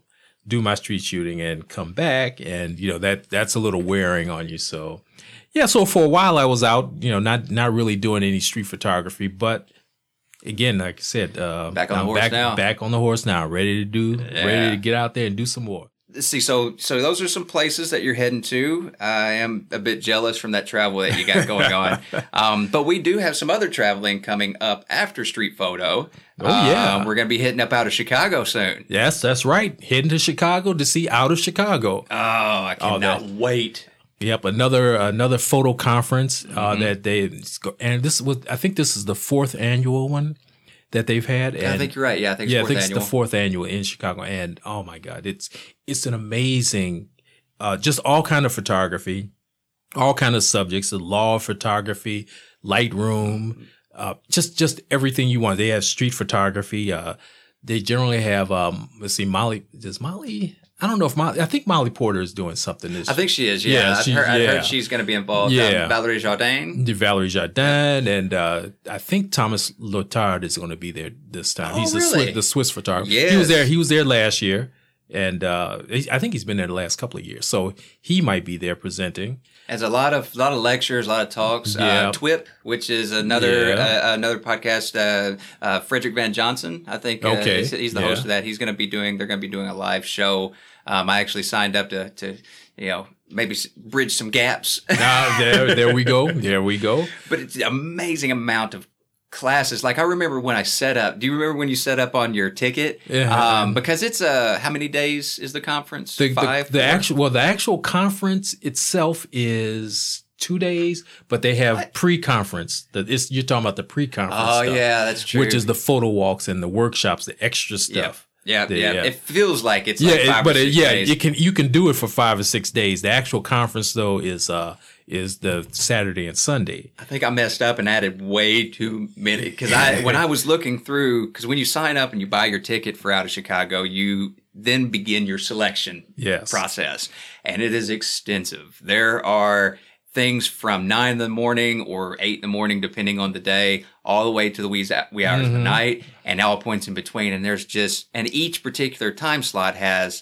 do my street shooting and come back. And, you know, that that's a little wearing on you. So, yeah. So for a while I was out, you know, not not really doing any street photography. But again, like I said, uh, back on I'm the horse back, now. Back on the horse now. Ready to do, Yeah. ready to get out there and do some more. See, so so those are some places that you're heading to. I am a bit jealous from that travel that you got going on. Um, but we do have some other traveling coming up after Street Photo. Oh, yeah. Um, we're going to be hitting up out of Chicago soon. Yes, that's right. Heading to Chicago to see Out of Chicago. Oh, I cannot that- wait. Yep, another another photo conference uh, Mm-hmm. that they and this was I think this is the fourth annual one that they've had. And I think you're right. Yeah, I think it's yeah, I fourth think annual. it's the fourth annual in Chicago. And oh my God, it's it's an amazing, uh, just all kind of photography, all kind of subjects, the law of photography, Lightroom, uh, just just everything you want. They have street photography. Uh, they generally have um, let's see, Molly. Does Molly? I don't know if Molly. I think Molly Porter is doing something this. I think she is. Yeah, Yeah, I've, she- heard, I've yeah. heard she's going to be involved. Yeah. Um, Valerie Jardin. Valerie Jardin, and uh, I think Thomas Lotard is going to be there this time. Oh, He's the, really? Swiss, the Swiss photographer. Yes. He was there. He was there last year, and uh, he- I think he's been there the last couple of years. So he might be there presenting. Has a lot of lot of lectures, a lot of talks. Yeah. Uh, TWIP, which is another Yeah. uh, another podcast. Uh, uh, Frederick Van Johnson, I think. Uh, Okay. he's, he's the Yeah. host of that. He's going to be doing. They're going to be doing a live show. Um, I actually signed up to to you know maybe s- bridge some gaps. Ah, there, there we go. There we go. But it's an amazing amount of classes. Like I remember when I set up. Do you remember when you set up on your ticket? Yeah. Um, because it's uh, how many days is the conference? The, the, Five. the four? actual well, the actual conference itself is two days, but they have pre-conference. The, it's, you're talking about the pre-conference. Oh stuff, yeah, that's true. which is the photo walks and the workshops, the extra stuff. Yeah, The- yeah. yeah. It feels like it's Yeah, like it- five but or it, six yeah, days. you can you can do it for five or six days. The actual conference though is uh is the Saturday and Sunday. I think I messed up and added way too many because I when I was looking through because when you sign up and you buy your ticket for Out of Chicago, you then begin your selection Yes. process, and it is extensive. There are things from nine in the morning or eight in the morning, depending on the day, all the way to the wee, wee hours of the night, and all points in between. And there's just and each particular time slot has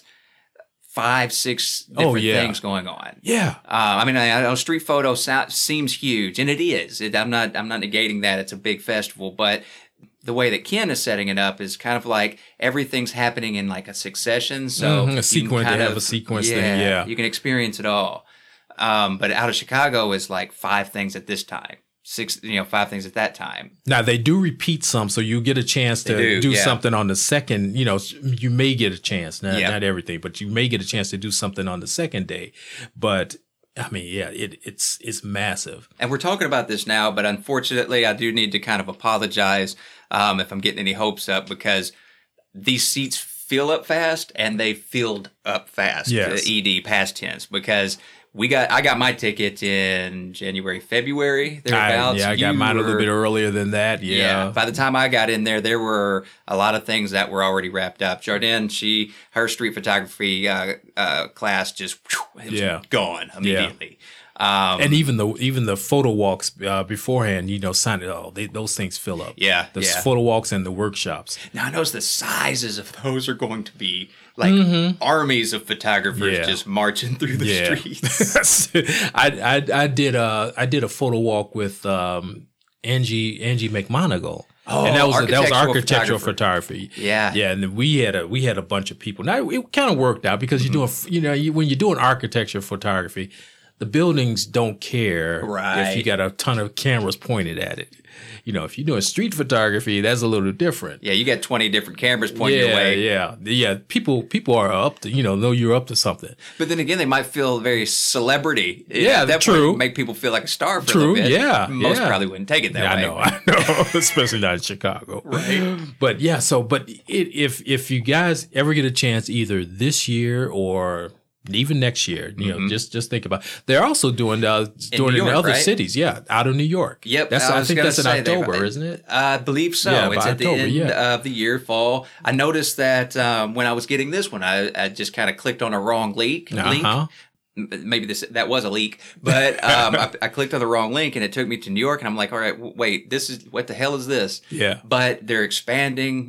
five, six different Oh, yeah. things going on. Yeah. Uh, I mean, I, I know street photo so- seems huge, and it is. It, I'm not. I'm not negating that. It's a big festival, but the way that Ken is setting it up is kind of like everything's happening in like a succession. So Mhm, a you can sequence- kind they of- have a sequence thing, yeah. you can experience it all. Um, but Out of Chicago is like five things at this time, six, you know, five things at that time. Now they do repeat some, so you get a chance to They do, do, yeah. something on the second. You know, you may get a chance, not, Yeah. not everything, but you may get a chance to do something on the second day. But I mean, yeah, it, it's it's massive. And we're talking about this now, but unfortunately, I do need to kind of apologize um, if I'm getting any hopes up because these seats fill up fast and they filled up fast. Yes. The E D past tense because we got I got my ticket in January, February I, thereabouts. yeah, I got You mine a little were- bit earlier than that. Yeah. By the time I got in there, there were a lot of things that were already wrapped up. Jardin, she her street photography uh, uh, class just whew, it was Yeah. gone immediately. Um, And even the even the photo walks uh, beforehand, you know, sign it. Oh, they, those things fill up. Yeah, the yeah. photo walks and the workshops. Now I notice the sizes of those are going to be like armies of photographers Yeah. just marching through the Yeah. streets. I, I I did a I did a photo walk with um, Angie Angie McMonagle. Oh, and that was that was architectural architectural photographer. photography. Yeah. yeah, and we had a we had a bunch of people. Now it kind of worked out because you're doing you know you, when you're doing architecture photography, the buildings don't care Right. if you got a ton of cameras pointed at it. You know, if you're doing street photography, that's a little different. Yeah, you got twenty different cameras pointing yeah, your way. yeah, yeah. People people are up to you know know you're up to something. But then again, they might feel very celebrity. Yeah, At that true. point, make people feel like a star for True, a little bit. yeah, Most yeah. probably wouldn't take it that Yeah, way. I know, I know, especially not in Chicago. Right. But yeah, so but it, if if you guys ever get a chance, either this year or even next year, you know, just just think about. They're also doing uh doing New it in York, other right? cities, yeah, out of New York. Yep, that's I I, was think gonna that's in say they- October, isn't it? I believe so. Yeah, it's by at the October, end yeah. of the year, fall. I noticed that um, when I was getting this one, I, I just kind of clicked on a wrong leak. link. Uh-huh. M- Maybe this that was a leak, but um, I, I clicked on the wrong link and it took me to New York. And I'm like, all right, w- wait, this is what the hell is this? Yeah. But they're expanding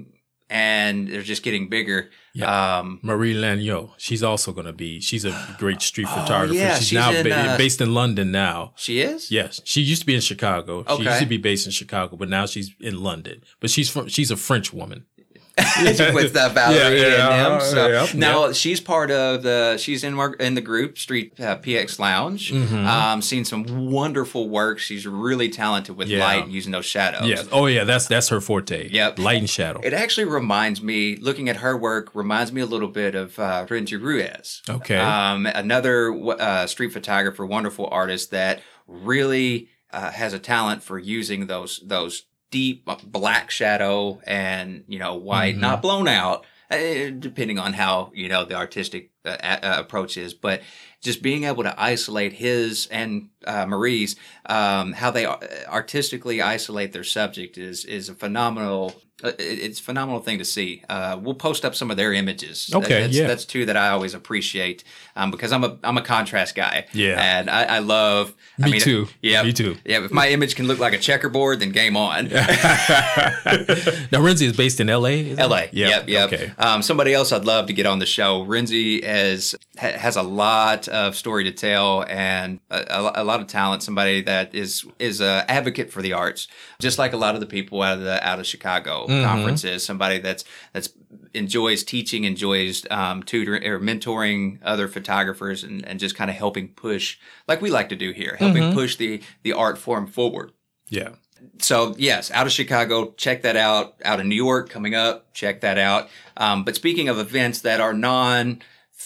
and they're just getting bigger. Yeah. Um, Marie Lagneau, she's also going to be, she's a great street Oh, photographer. yeah, she's, she's now in, ba- uh, based in London now. she is? Yes. She used to be in Chicago. She Okay. used to be based in Chicago, but now she's in London. But she's from, she's a French woman. With uh, Valerie Yeah, yeah, and him. uh, So yeah, now yeah. she's part of the. She's in our, in the group Street uh, P X Lounge. Mm-hmm. Um, seen some wonderful work. She's really talented with Yeah. light and using those shadows. Yes. Oh yeah, that's that's her forte. Yep. Light and shadow. It actually reminds me, looking at her work, reminds me a little bit of uh, Renji Ruiz. Okay. Um, another uh, street photographer, wonderful artist that really uh, has a talent for using those those deep black shadow and, you know, white, Mhm. not blown out, uh, depending on how, you know, the artistic uh, a- uh, approach is, but just being able to isolate his and uh, Marie's, um, how they artistically isolate their subject is is a phenomenal. Uh, it's a phenomenal thing to see. Uh, we'll post up some of their images. Okay, that's, yeah. that's two that I always appreciate um, because I'm a I'm a contrast guy. Yeah. and I, I love. I Me mean, too. Yeah, Me too. Yeah, if my image can look like a checkerboard, then game on. Now Renzi is based in L A. is it? L A. Yeah. Yep. Yep. Okay. Um, somebody else I'd love to get on the show. Renzi is ha- has a lot of story to tell and a, a, a lot of talent. Somebody that is is a advocate for the arts, just like a lot of the people out of the out of Chicago Mm-hmm. conferences. Somebody that's that's enjoys teaching, enjoys um, tutoring or mentoring other photographers, and, and just kind of helping push, like we like to do here, helping Mm-hmm. push the the art form forward. Yeah. So yes, out of Chicago, check that out. Out of New York coming up, check that out. Um, but speaking of events that are non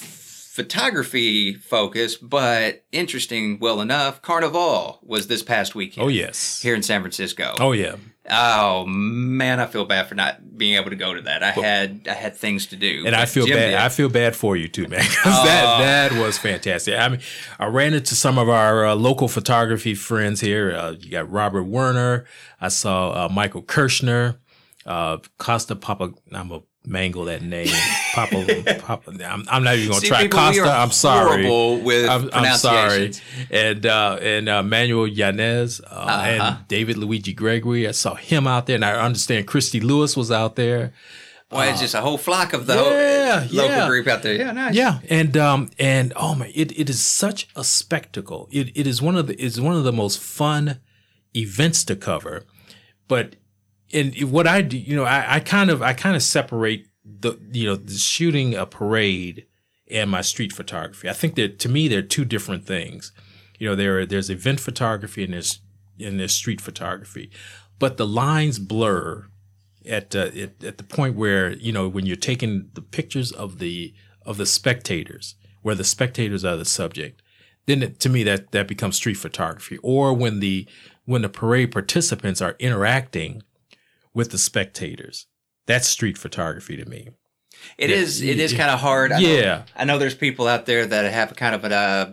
photography focused, but interesting well enough, Carnival was this past weekend. Oh yes. Here in San Francisco. Oh yeah. Oh man, I feel bad for not being able to go to that. I had I had things to do. And I but feel Jim bad. did. I feel bad for you too, man. 'Cause that that was fantastic. I mean, I ran into some of our uh, local photography friends here. Uh, you got Robert Werner. I saw uh, Michael Kirshner, uh, Costa Papa. I'm a mangle that name. Papa. Papa. I'm, I'm not even gonna See, try people, we Costa. are I'm sorry. horrible with I'm, I'm sorry. pronunciations. And uh, and uh, Manuel Yanez uh, Uh-huh. and David Luigi Gregory. I saw him out there, and I understand Christy Lewis was out there. Boy, it's just a whole flock of the Yeah, whole, local yeah. group out there. Yeah, nice. Yeah, and um, and oh my, it, it is such a spectacle. It it is one of the it's one of the most fun events to cover. But and what I do, you know, I, I kind of I kind of separate the you know the shooting a parade and my street photography. I think that to me they're two different things. You know, there there's event photography and there's and there's street photography, but the lines blur at, uh, at at the point where, you know, when you're taking the pictures of the of the spectators, where the spectators are the subject, then it, to me that that becomes street photography. Or when the when the parade participants are interacting with the spectators, that's street photography to me. It Yeah. is. It is kind of hard. I Yeah. know, I know there's people out there that have kind of an uh,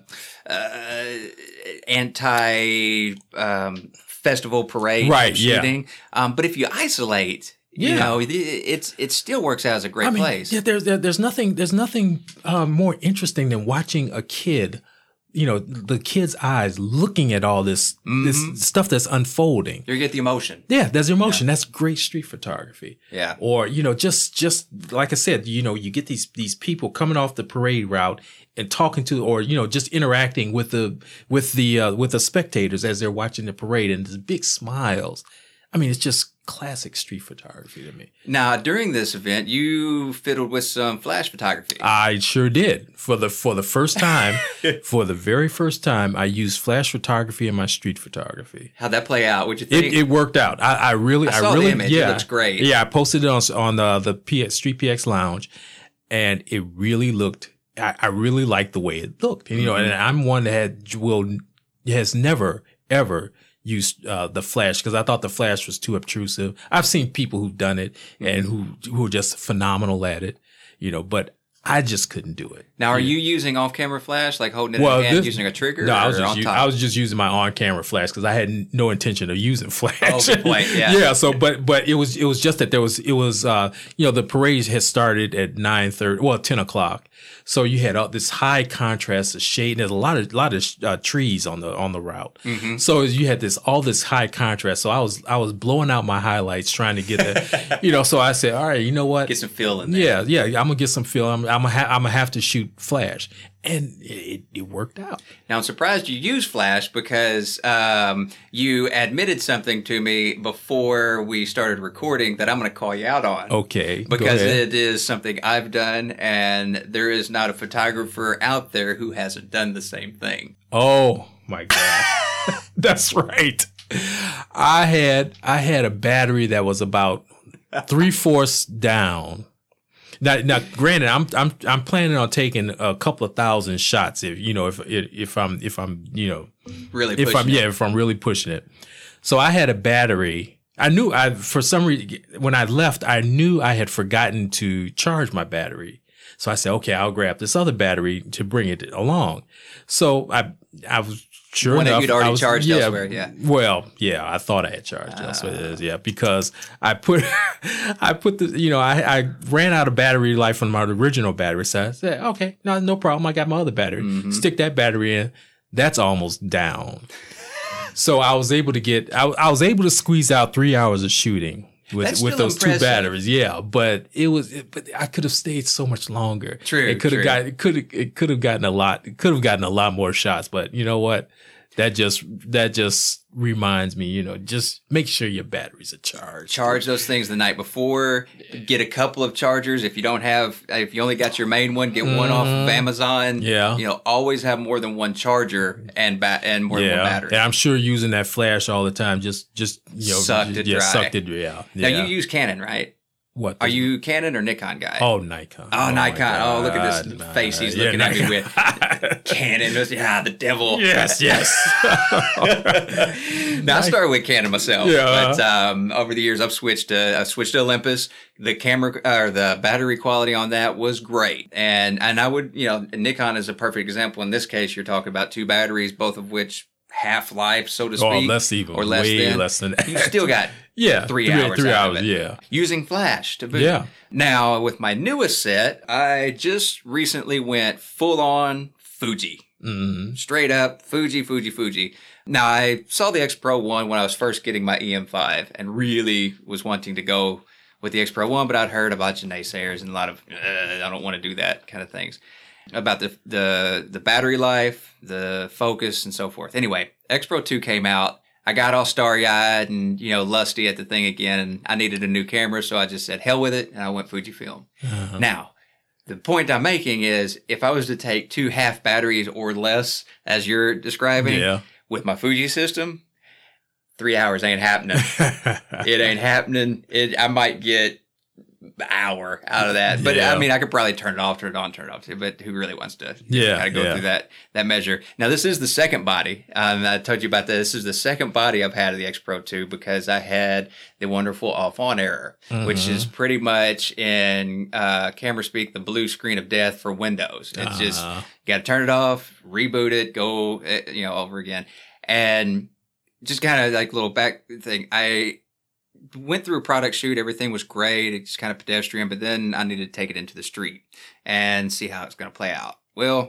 uh, anti um, festival parade Right, yeah. shooting. Um, but if you isolate, you Yeah. know, it, it's it still works out as a great I mean, place. yeah, there's there, there's nothing there's nothing uh, more interesting than watching a kid, you know, the kid's eyes looking at all this this stuff that's unfolding. You get the emotion. Yeah, there's emotion. That's great street photography. Yeah. Or, you know, just just like I said, you know, you get these these people coming off the parade route and talking to, or, you know, just interacting with the with the uh, with the spectators as they're watching the parade, and there's big smiles. I mean, it's just classic street photography to me. Now, during this event, you fiddled with some flash photography. I sure did. For the for the first time, for the very first time, I used flash photography in my street photography. How'd that play out? What'd you think? It, it worked out. I, I really, I I, saw the really, image. It yeah, looks great. Yeah, I posted it on on the the P X, Street P X Lounge, and it really looked. I, I really liked the way it looked. And, you know, Mm-hmm. and I'm one that had, will has never ever used uh, the flash because I thought the flash was too obtrusive. I've seen people who've done it and who who are just phenomenal at it. You know, but I just couldn't do it. Now, are yeah. you using off-camera flash, like holding it well, in hand, this, using a trigger? No, I was, or just on u- top? I was just using my on-camera flash because I had no intention of using flash. Oh, good point. Yeah. yeah. So, but but it was it was just that there was it was uh you know the parade had started at nine thirty, well ten o'clock. So you had all this high contrast of shade. And there's a lot of lot of uh, trees on the on the route. Mm-hmm. So you had this all this high contrast. So I was I was blowing out my highlights trying to get the, you know. So I said, all right, you know what? Get some feel in there. Yeah, yeah. I'm gonna get some feel. I'm I'm gonna, ha- I'm gonna have to shoot flash, and it, it worked out. Now I'm surprised you used flash because um, you admitted something to me before we started recording that I'm going to call you out on. Okay, because it is something I've done, and there is not a photographer out there who hasn't done the same thing. Oh my God, that's right. I had I had a battery that was about three fourths down. Now, now, granted, I'm I'm I'm planning on taking a couple of thousand shots if you know if if I'm if I'm you know really if pushing I'm it. yeah if I'm really pushing it. So I had a battery. I knew I for some reason when I left, I knew I had forgotten to charge my battery. So I said, okay, I'll grab this other battery to bring it along. So I I was. Sure One enough, that you'd already I was, charged yeah, elsewhere, yeah. Well, yeah, I thought I had charged uh, elsewhere, yeah, because I put, I put the, you know, I, I ran out of battery life from my original battery, so I said, okay, no, no problem, I got my other battery. Mm-hmm. Stick that battery in, that's almost down. So I was able to get, I, I was able to squeeze out three hours of shooting with That's with those impressive. two batteries, yeah. But it was, it, but I could have stayed so much longer. True, it could have true. got, it could have, it could have gotten a lot, it could have gotten a lot more shots. But you know what? That just that just reminds me, you know, just make sure your batteries are charged. Charge those things the night before. Get a couple of chargers. If you don't have, if you only got your main one, get mm-hmm. one off of Amazon. Yeah. You know, always have more than one charger and ba- and more yeah. than one battery. And I'm sure using that flash all the time just just you know Sucked just, it yeah, dry. sucked it yeah. Now yeah. you use Canon, right? What Are you Canon or Nikon guy? Oh, Nikon. Oh, oh Nikon. Oh, look at this God. face he's Yeah, looking at me Nikon. with. Canon. Yeah, the devil. Yes, yes. Now I started with Canon myself, Yeah. but um, over the years I've switched to I've switched to Olympus. The camera or the battery quality on that was great, and and I would you know Nikon is a perfect example. In this case, you're talking about two batteries, both of which half life, so to speak, Oh, less even, or less way than. less than that. You still got yeah, three, hours, three out hours, of it. yeah. Using flash to boot. Yeah. Now with my newest set, I just recently went full on Fuji. Mm-hmm. Straight up Fuji, Fuji, Fuji. Now I saw the X Pro one when I was first getting my E M five and really was wanting to go with the X Pro one, but I'd heard a bunch of naysayers and a lot of uh, I don't want to do that kind of things about the the the battery life, the focus, and so forth. Anyway, X Pro two came out. I got all starry-eyed and, you know, lusty at the thing again, and I needed a new camera, so I just said, hell with it, and I went Fujifilm. Uh-huh. Now, the point I'm making is if I was to take two half batteries or less, as you're describing, Yeah. with my Fuji system, three hours ain't happening. It ain't happening. It I might get an hour out of that. But Yeah. I mean, I could probably turn it off, turn it on, turn it off. But who really wants to Yeah, kind of go yeah. through that that measure? Now, this is the second body. Um, I told you about that. This is the second body I've had of the X Pro two because I had the wonderful off-on error, Mm-hmm. which is pretty much in uh, camera speak the blue screen of death for Windows. It's just Uh-huh. you got to turn it off, reboot it, go uh, you know over again, and just kind of like little back thing. I went through a product shoot. Everything was great. It's kind of pedestrian, but then I needed to take it into the street and see how it's going to play out. Well,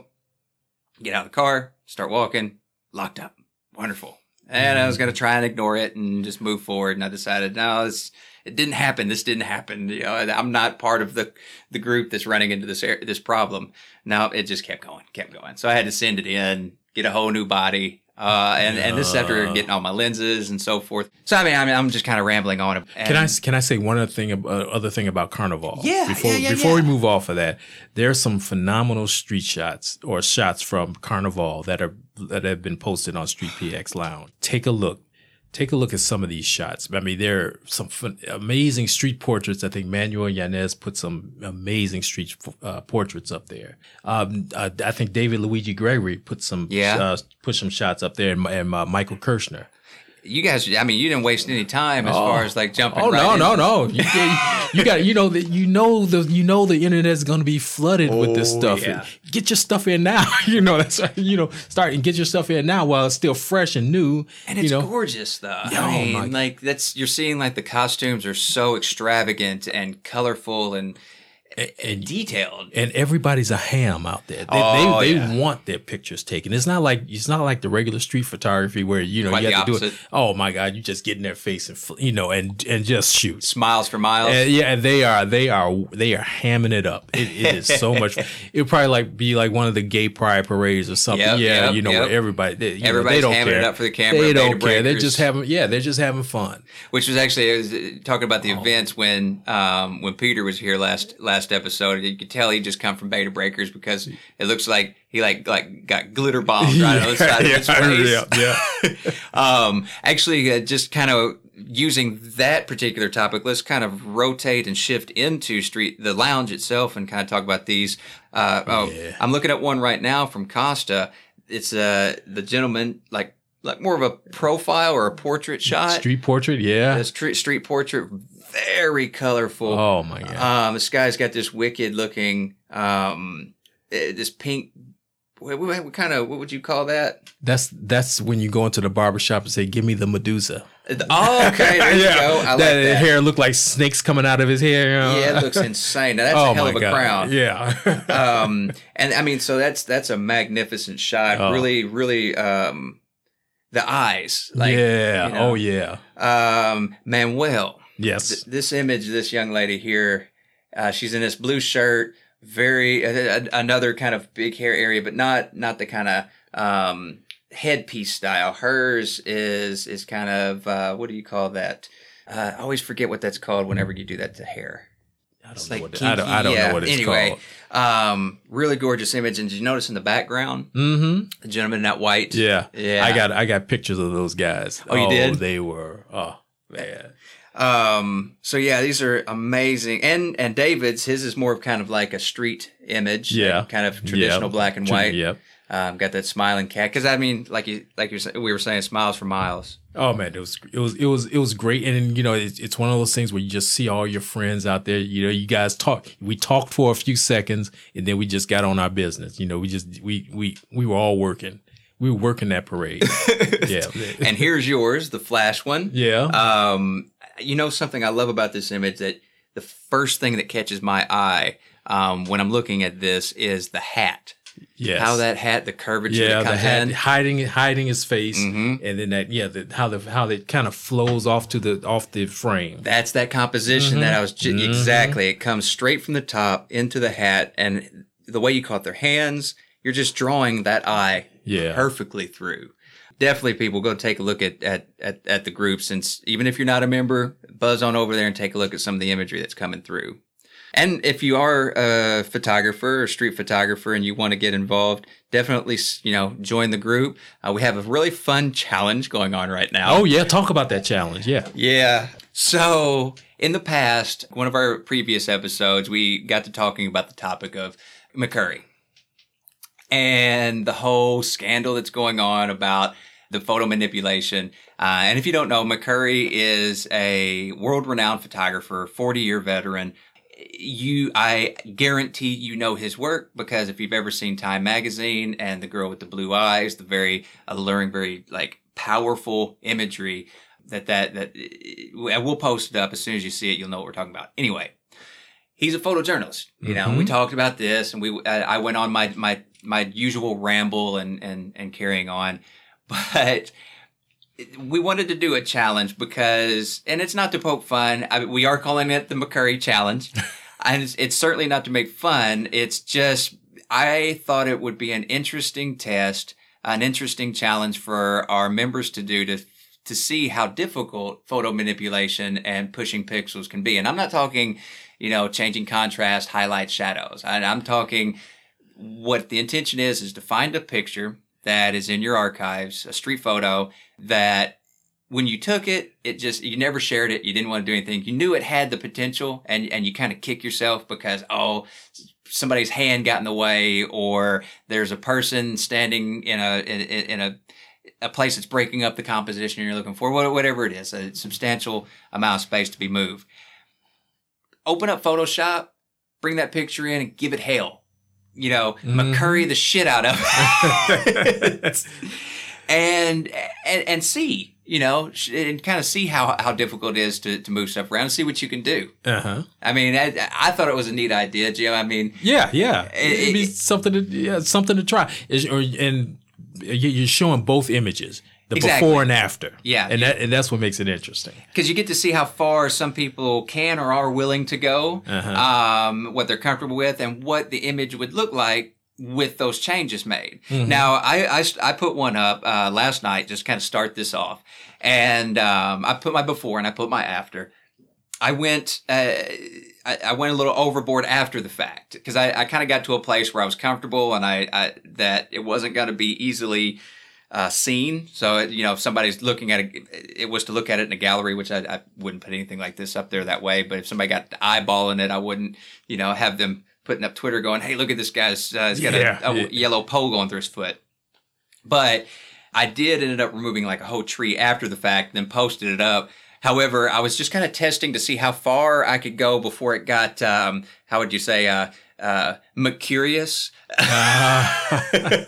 get out of the car, start walking, locked up. Wonderful. And I was going to try and ignore it and just move forward. And I decided, no, this, it didn't happen. This didn't happen. You know, I'm not part of the, the group that's running into this, air- this problem. No, it just kept going, kept going. So I had to send it in, get a whole new body. Uh, and, and this is after getting all my lenses and so forth. So, I mean, I mean, I'm just kind of rambling on. And Can I can I say one other thing uh, other thing about Carnival? Yeah, Before yeah, yeah, before yeah. we move off of that, there are some phenomenal street shots or shots from Carnival that are that have been posted on Street P X Lounge. Take a look. Take a look at some of these shots. I mean, there are some fun, amazing street portraits. I think Manuel Yanez put some amazing street uh, portraits up there. Um, uh, I think David Luigi Gregory put some Yeah. uh, put some shots up there, and, and uh, Michael Kirshner. You guys, I mean, you didn't waste any time as Oh. far as like jumping. Oh right no, in. no, no! You, you got you know that you know the you know the internet is going to be flooded with this Oh, stuff. yeah. Get your stuff in now. you know that's right. You know start and get your stuff in now while it's still fresh and new. And it's you know. gorgeous, though. Oh, I mean, my- like that's you're seeing like the costumes are so extravagant and colorful and, And, and detailed. and everybody's a ham out there. They Oh, they, they yeah. want their pictures taken. It's not like it's not like the regular street photography where you know Quite you the have to do opposite. it. Oh my God, you just get in their face and fl- you know and and just shoot. Smiles for miles. And yeah, and they are they are they are hamming it up. It, it is so much. It would probably like be like one of the gay pride parades or something. Yep, yeah, yep, you know yep. where everybody they, you know, Everybody's they don't hamming care. it up for the camera They at don't Beta care. They're Breakers. just having yeah, they're just having fun. Which was actually I was uh, talking about Oh. the events when um, when Peter was here last last episode. You could tell he just come from Beta Breakers because it looks like he like like got glitter bombs right on the side of his face. yeah, yeah. um, actually, uh, just kind of using that particular topic, let's kind of rotate and shift into street the lounge itself and kind of talk about these. Uh, oh, Yeah. I'm looking at one right now from Costa. It's uh the gentleman like like more of a profile or a portrait shot. Street portrait, yeah. A street street portrait, very colorful. Oh my God. Um, this guy's got this wicked looking um eh, this pink. What, what, what kind of what would you call that? That's that's when you go into the barbershop and say, "Give me the Medusa." Oh, okay, there you go. I like that, that. hair looked like snakes coming out of his hair. You know? Yeah, it looks insane. Now, that's oh a hell my of a God. crown. Yeah. Um, and I mean, so that's that's a magnificent shot. Oh. Really, really, um, the eyes. Like, yeah. you know. Oh yeah. Um, Manuel. Yes. Th- this image, this young lady here, uh, she's in this blue shirt. Very uh, another kind of big hair area, but not not the kind of um, headpiece style. Hers is is kind of uh, what do you call that? Uh, I always forget what that's called whenever you do that to hair. I It's don't know like what it- I don't, I don't kinky, know yeah. what it's anyway, called. um, really gorgeous image. And did you notice in the background, Mm-hmm. the gentleman in that white? Yeah. Yeah. I got I got pictures of those guys. Oh, you did? They were. Oh man. Um, so yeah, these are amazing. And and David's, his is more of kind of like a street image. Yeah. like kind of traditional Yeah. black and Tr- white. Yep. Um, got that smiling cat. Cause I mean, like you, like you're, sa- we were saying, smiles for miles. Oh man, it was it was it was it was great, and you know it's it's one of those things where you just see all your friends out there. You know, you guys talk. We talked for a few seconds, and then we just got on our business. You know, we just we we we were all working. We were working that parade. yeah. And here's yours, the flash one. Yeah. Um, you know something I love about this image that the first thing that catches my eye um, when I'm looking at this is the hat. Yes. How that hat, the curvature yeah, that the comes hat in. hiding hiding his face, Mhm. and then that yeah, the, how the how it kind of flows off to the off the frame. That's that composition that I was ju- Mhm. exactly. It comes straight from the top into the hat, and the way you caught their hands, you're just drawing that eye Yeah. perfectly through. Definitely, people go take a look at at at, at the group. Since even if you're not a member, buzz on over there and take a look at some of the imagery that's coming through. And if you are a photographer or street photographer and you want to get involved, definitely, you know, join the group. Uh, we have a really fun challenge going on right now. Oh yeah, talk about that challenge. Yeah. Yeah. So in the past, one of our previous episodes, we got to talking about the topic of McCurry and the whole scandal that's going on about the photo manipulation. Uh, and if you don't know, McCurry is a world-renowned photographer, forty-year veteran. You, I guarantee you know his work because if you've ever seen Time Magazine and the girl with the blue eyes, the very alluring, very like powerful imagery that that that and we'll post it up as soon as you see it. You'll know what we're talking about. Anyway, he's a photojournalist. You know, Mhm. we talked about this, and we I, I went on my my my usual ramble and and and carrying on, but we wanted to do a challenge because, and it's not to poke fun. I, we are calling it the McCurry Challenge, and it's, it's certainly not to make fun. It's just I thought it would be an interesting test, an interesting challenge for our members to do to to see how difficult photo manipulation and pushing pixels can be. And I'm not talking, you know, changing contrast, highlights, shadows. I, I'm talking what the intention is is to find a picture that is in your archives, a street photo that when you took it, it just, you never shared it. You didn't want to do anything. You knew it had the potential and, and you kind of kick yourself because, oh, somebody's hand got in the way or there's a person standing in a, in, in a, a place that's breaking up the composition you're looking for, whatever it is, a substantial amount of space to be moved. Open up Photoshop, bring that picture in, and give it hell. You know, mm-hmm. McCurry the shit out of it. and, and and see, you know, and kind of see how, how difficult it is to, to move stuff around and see what you can do. Uh-huh. I mean, I, I thought it was a neat idea, Jim. I mean... Yeah, yeah. It, It'd be it, something to, yeah, something to try. It's, or, and you're showing both images. The exactly. before and after. Yeah. And that and that's what makes it interesting. Because you get to see how far some people can or are willing to go, uh-huh. um, what they're comfortable with, and what the image would look like with those changes made. Mm-hmm. Now, I, I, I put one up uh, last night, just kind of start this off. And um, I put my before and I put my after. I went... Uh, I, I went a little overboard after the fact because I, I kind of got to a place where I was comfortable and I, I that it wasn't going to be easily... Uh, seen. So, you know, if somebody's looking at it, it was to look at it in a gallery, which I, I wouldn't put anything like this up there that way. But if somebody got eyeballing it, I wouldn't, you know, have them putting up Twitter going, hey, look at this guy's, uh, he's got yeah, a, a yeah. yellow pole going through his foot. But I did ended up removing like a whole tree after the fact, then posted it up. However, I was just kind of testing to see how far I could go before it got, um, how would you say, uh, uh, McCurious. Uh.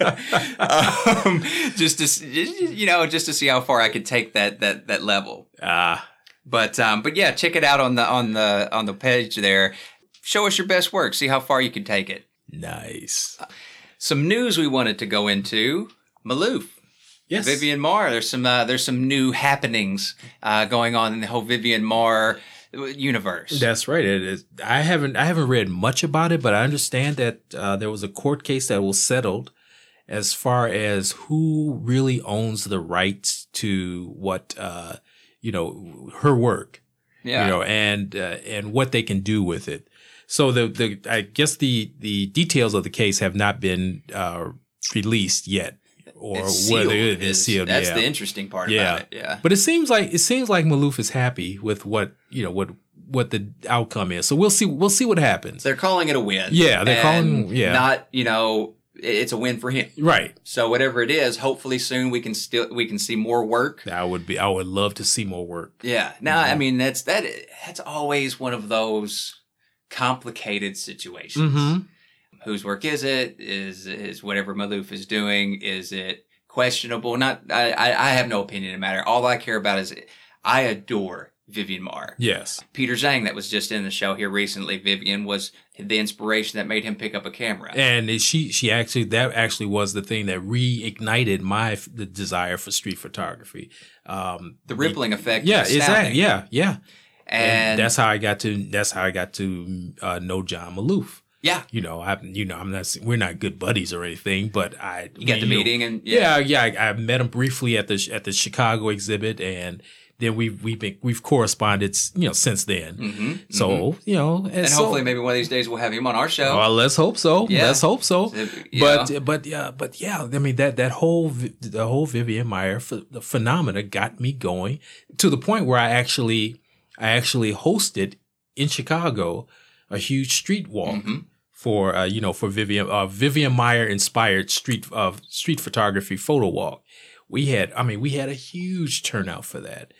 um, just to, you know, just to see how far I could take that, that, that level. Ah, uh. but, um, but yeah, check it out on the, on the, on the page there. Show us your best work. See how far you can take it. Nice. Uh, some news we wanted to go into. Maloof. Yes. Vivian Maher. There's some, uh, there's some new happenings, uh, going on in the whole Vivian Maher universe. That's right. It is. I haven't I haven't read much about it, but I understand that uh, there was a court case that was settled as far as who really owns the rights to what uh, you know her work. Yeah. You know, and uh, and what they can do with it. So the the I guess the the details of the case have not been uh, released yet. Or it's whether sealed. it is sealed. That's yeah. the interesting part yeah. about it. Yeah. But it seems like it seems like Maloof is happy with what you know what what the outcome is. So we'll see we'll see what happens. They're calling it a win. Yeah, they're calling yeah. Not, you know, it's a win for him. Right. So whatever it is, hopefully soon we can still we can see more work. I would be I would love to see more work. Yeah. Now, mm-hmm. I mean, that's that that's always one of those complicated situations. Mm-hmm. Whose work is it? Is is whatever Maloof is doing? Is it questionable? Not. I. I have no opinion in the matter. All I care about is I adore Vivian Maher. Yes. Peter Zhang, that was just in the show here recently. Vivian was the inspiration that made him pick up a camera. And she she actually that actually was the thing that reignited my the desire for street photography. Um, the rippling the, effect. Yeah. Exactly. Yeah. Yeah. And, and that's how I got to. That's how I got to uh, know John Maloof. Yeah, you know, I, you know, I'm not. We're not good buddies or anything, but I. You got the meeting, and yeah, yeah, yeah I, I met him briefly at the at the Chicago exhibit, and then we've we've been, we've corresponded, you know, since then. Mm-hmm, so mm-hmm. you know, and, and so, hopefully, maybe one of these days we'll have him on our show. Well, let's hope so. Yeah. Let's hope so. so but know. but yeah, but yeah, I mean that that whole the whole Vivian Maher the phenomena got me going to the point where I actually I actually hosted in Chicago a huge street walk. Mm-hmm. For uh, you know, for Vivian uh, Vivian Maher inspired street uh, street photography photo walk, we had I mean we had a huge turnout for that,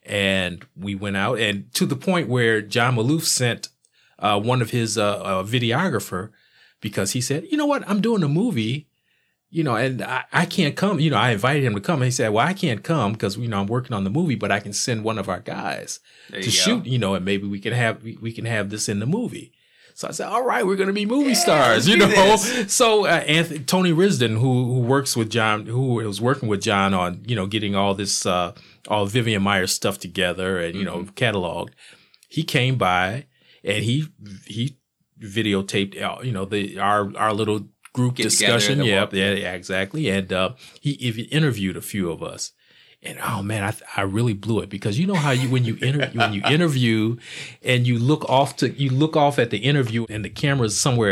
and we went out and to the point where John Maloof sent uh, one of his uh, uh, videographer because he said, you know what, I'm doing a movie, you know, and I, I can't come. You know, I invited him to come, and he said, well, I can't come because you know I'm working on the movie, but I can send one of our guys to shoot, you know, and maybe we can have we, we can have this in the movie. So I said, all right, we're going to be movie yeah, stars, you know. This. So uh, Anthony, Tony Risden, who who works with John, who was working with John on, you know, getting all this, uh, all Vivian Maher stuff together and, you mm-hmm. know, cataloged, he came by and he he videotaped, you know, the our our little group Get discussion. Yeah, yeah, exactly. And uh, he, he interviewed a few of us. And oh man, I I really blew it because you know how you when you inter- when you interview and you look off to you look off at the interview and the camera's somewhere else.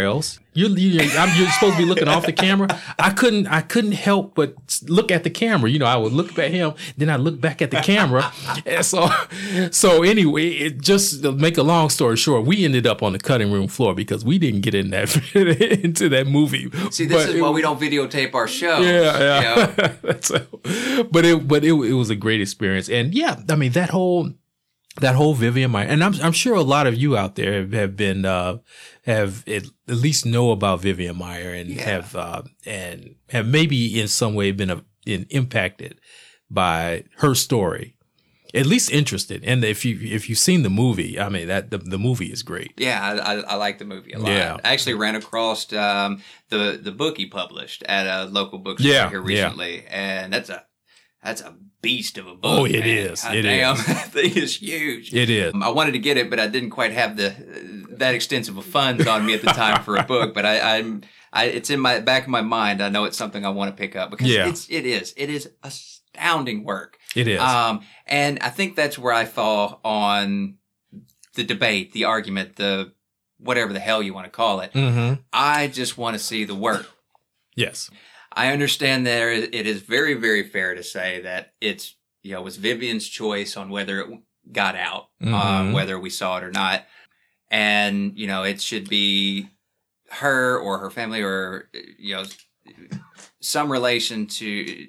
You're, you're, I'm, you're supposed to be looking off the camera. I couldn't, I couldn't help but look at the camera. You know, I would look at him, then I look back at the camera. And so, so anyway, it just to make a long story short, we ended up on the cutting room floor because we didn't get in that into that movie. See, this but is it, why we don't videotape our show. Yeah, yeah. You know? That's a, but it, but it, it was a great experience, and yeah, I mean that whole. That whole Vivian Maier, and I'm I'm sure a lot of you out there have, have been uh, have at, at least know about Vivian Maier and Yeah. have uh, and have maybe in some way been uh, in, impacted by her story, at least interested. And if you if you've seen the movie, I mean that the, the movie is great. Yeah, I, I, I like the movie a lot. Yeah. I actually ran across um, the the book he published at a local bookstore Yeah, here yeah. recently, and that's a that's a beast of a book. Oh, it man. is. God It damn, is. that thing is huge. It is. Um, I wanted to get it, but I didn't quite have the that extensive of funds on me at the time for a book. But I, I'm, I, it's in my back of my mind. I know it's something I want to pick up because Yeah. it's it is it is astounding work. It is. Um, and I think that's where I fall on the debate, the argument, the whatever the hell you want to call it. Mm-hmm. I just want to see the work. Yes. I understand there it is very, very fair to say that it's, you know, it was Vivian's choice on whether it got out, Mhm. um, whether we saw it or not. And, you know, it should be her or her family or, you know, some relation to,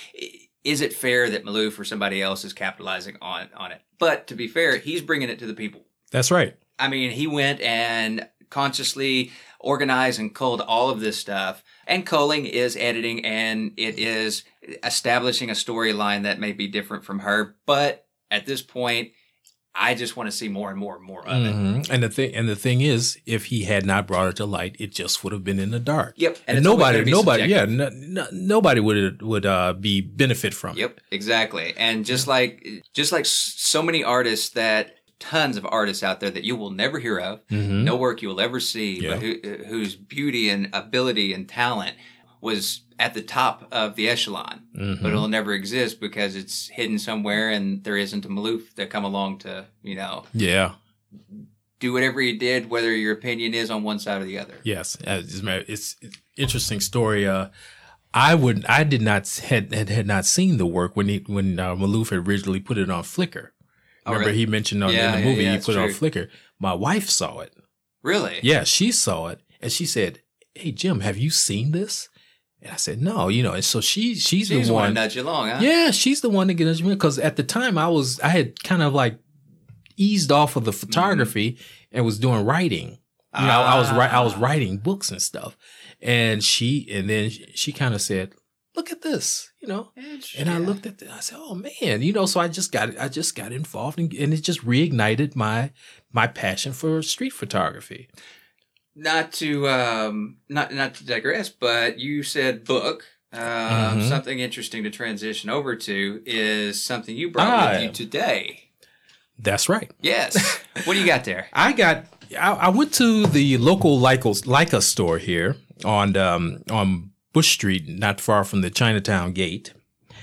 is it fair that Maloof or somebody else is capitalizing on, on it? But to be fair, he's bringing it to the people. That's right. I mean, he went and consciously organized and culled all of this stuff. And culling is editing, and it is establishing a storyline that may be different from her. But at this point, I just want to see more and more and more of it. Mhm. And the thing, and the thing is, if he had not brought it to light, it just would have been in the dark. Yep. And, it's always nobody, gonna be nobody, yeah, subjective. no, no, nobody would would uh, be benefit from it. Yep, exactly. And just like just like s- so many artists that tons of artists out there that you will never hear of, Mhm. no work you will ever see, Yeah. but who, whose beauty and ability and talent was at the top of the echelon, Mhm. but it'll never exist because it's hidden somewhere and there isn't a Maloof that come along to, you know, Yeah. do whatever he did, whether your opinion is on one side or the other. Yes. As a matter- It's it's interesting story. Uh, I would, I did not had had, had not seen the work when he when uh, Maloof had originally put it on Flickr. Oh, Remember really? he mentioned on, Yeah, in the yeah, movie yeah, he it's put it on true. Flickr. My wife saw it. Really? Yeah, she saw it and she said, "Hey Jim, have you seen this?" And I said, "No, you know." And so she she's, She's the the one to one. nudge you along, huh? Yeah, she's the one that gets me because at the time I was I had kind of like eased off of the photography and was doing writing. You know, I, I was ri- I was Ah. writing books and stuff, and she and then she, she kind of said, "Look at this," you know. And I looked at it. I said, "Oh man," you know. So I just got I just got involved, and, and it just reignited my my passion for street photography. Not to um, not not to digress, but you said book. Um, Mhm. Something interesting to transition over to is something you brought Ah. with you today. That's right. Yes. What do you got there? I got. I, I went to the local Leica, Leica store here on um, on Bush Street, not far from the Chinatown Gate,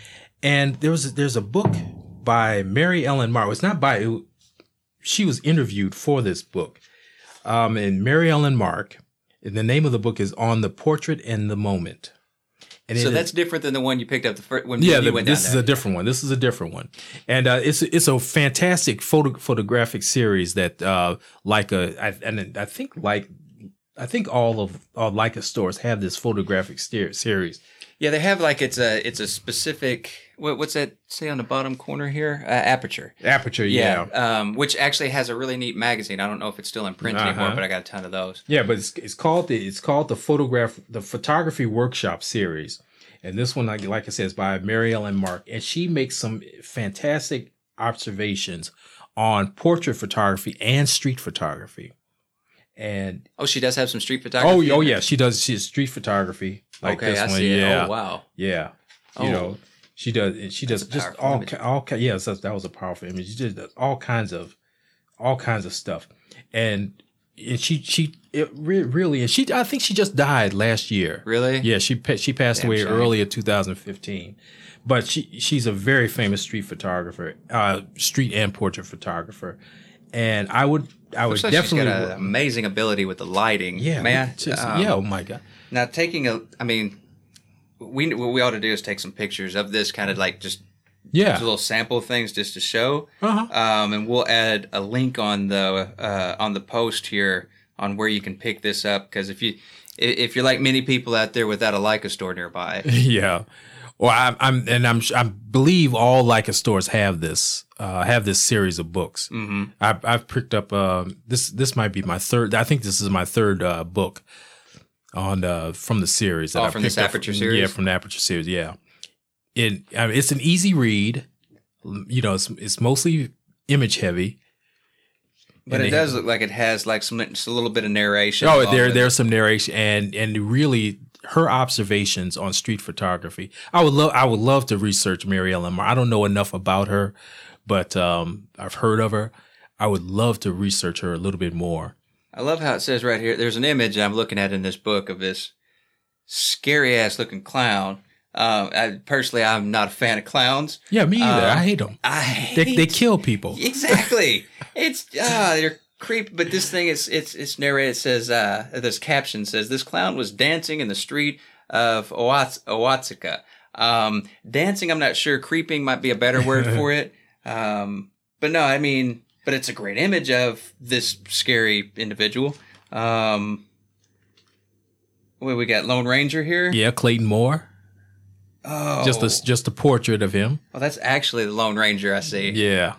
and there was there's a book by Mary Ellen Mark. It's not by. It, she was interviewed for this book, um, and Mary Ellen Mark. And the name of the book is On the Portrait and the Moment. And So it- that's different than the one you picked up the first when yeah, you the, went this down is there. a different one. This is a different one, and uh, it's it's a fantastic photo photographic series that uh, Leica I, and I think like I think all of all Leica stores have this photographic steer, series. Yeah, they have like it's a it's a specific what, what's that say on the bottom corner here? Uh, aperture. Aperture, yeah, Yeah, um, which actually has a really neat magazine. I don't know if it's still in print anymore, Uh-huh. but I got a ton of those. yeah. But it's it's called the it's called the photograph the photography workshop series, and this one like like I said is by Mary Ellen Mark, and she makes some fantastic observations on portrait photography and street photography. And Oh, she does have some street photography. oh, oh in yeah, she does. She's street photography like okay, this I one. see Yeah, it. Oh, wow. yeah. Oh. You know, she does. and She That's does a just powerful all image. ki- all ki- yes. That, that was a powerful image. She just does all kinds of all kinds of stuff, and, and she she it re- really and she I think she just died last year. Really? Yeah, she pa- she passed Damn away shame. early in two thousand fifteen, but she she's a very famous street photographer, uh, street and portrait photographer, And I would, I would Looks like definitely. She's got an amazing ability with the lighting. Yeah, man. just, Um, yeah. Oh my God. Now taking a, I mean, we what we ought to do is take some pictures of this kind of like just Yeah. little sample things just to show, Uh-huh. um, and we'll add a link on the uh, on the post here on where you can pick this up because if you if you're like many people out there without a Leica store nearby, Yeah. Well, I'm, I'm and I'm, I believe all Leica stores have this, uh, have this series of books. Mm-hmm. I've, I've picked up, uh, this, this might be my third, I think this is my third, uh, book on, uh, from the series. That Oh, I from this picked up Aperture from- series? Yeah, from the Aperture series. Yeah. It, I mean, it's an easy read. You know, it's, it's mostly image heavy. but And it they- does look like it has like some just a little bit of narration. Oh, along there with there's it. some narration and and really her observations on street photography. I would love I would love to research Mary Ellen Moore. I don't know enough about her, but um, I've heard of her. I would love to research her a little bit more. I love how it says right here. There's an image I'm looking at in this book of this scary ass looking clown. Um, I, personally, I'm not a fan of clowns. Yeah, me either. Um, I hate them. I hate They they kill people. Exactly. It's ah, they're creepy. But this thing is it's it's narrated. It says uh, this caption says this clown was dancing in the street of Owats- Owatsika. Um, dancing, I'm not sure. Creeping might be a better word for it. Um, but no, I mean, but it's a great image of this scary individual. Um, what we got? Lone Ranger here. Yeah, Clayton Moore. Oh, Just a just a portrait of him. well, that's actually the Lone Ranger I see. Yeah,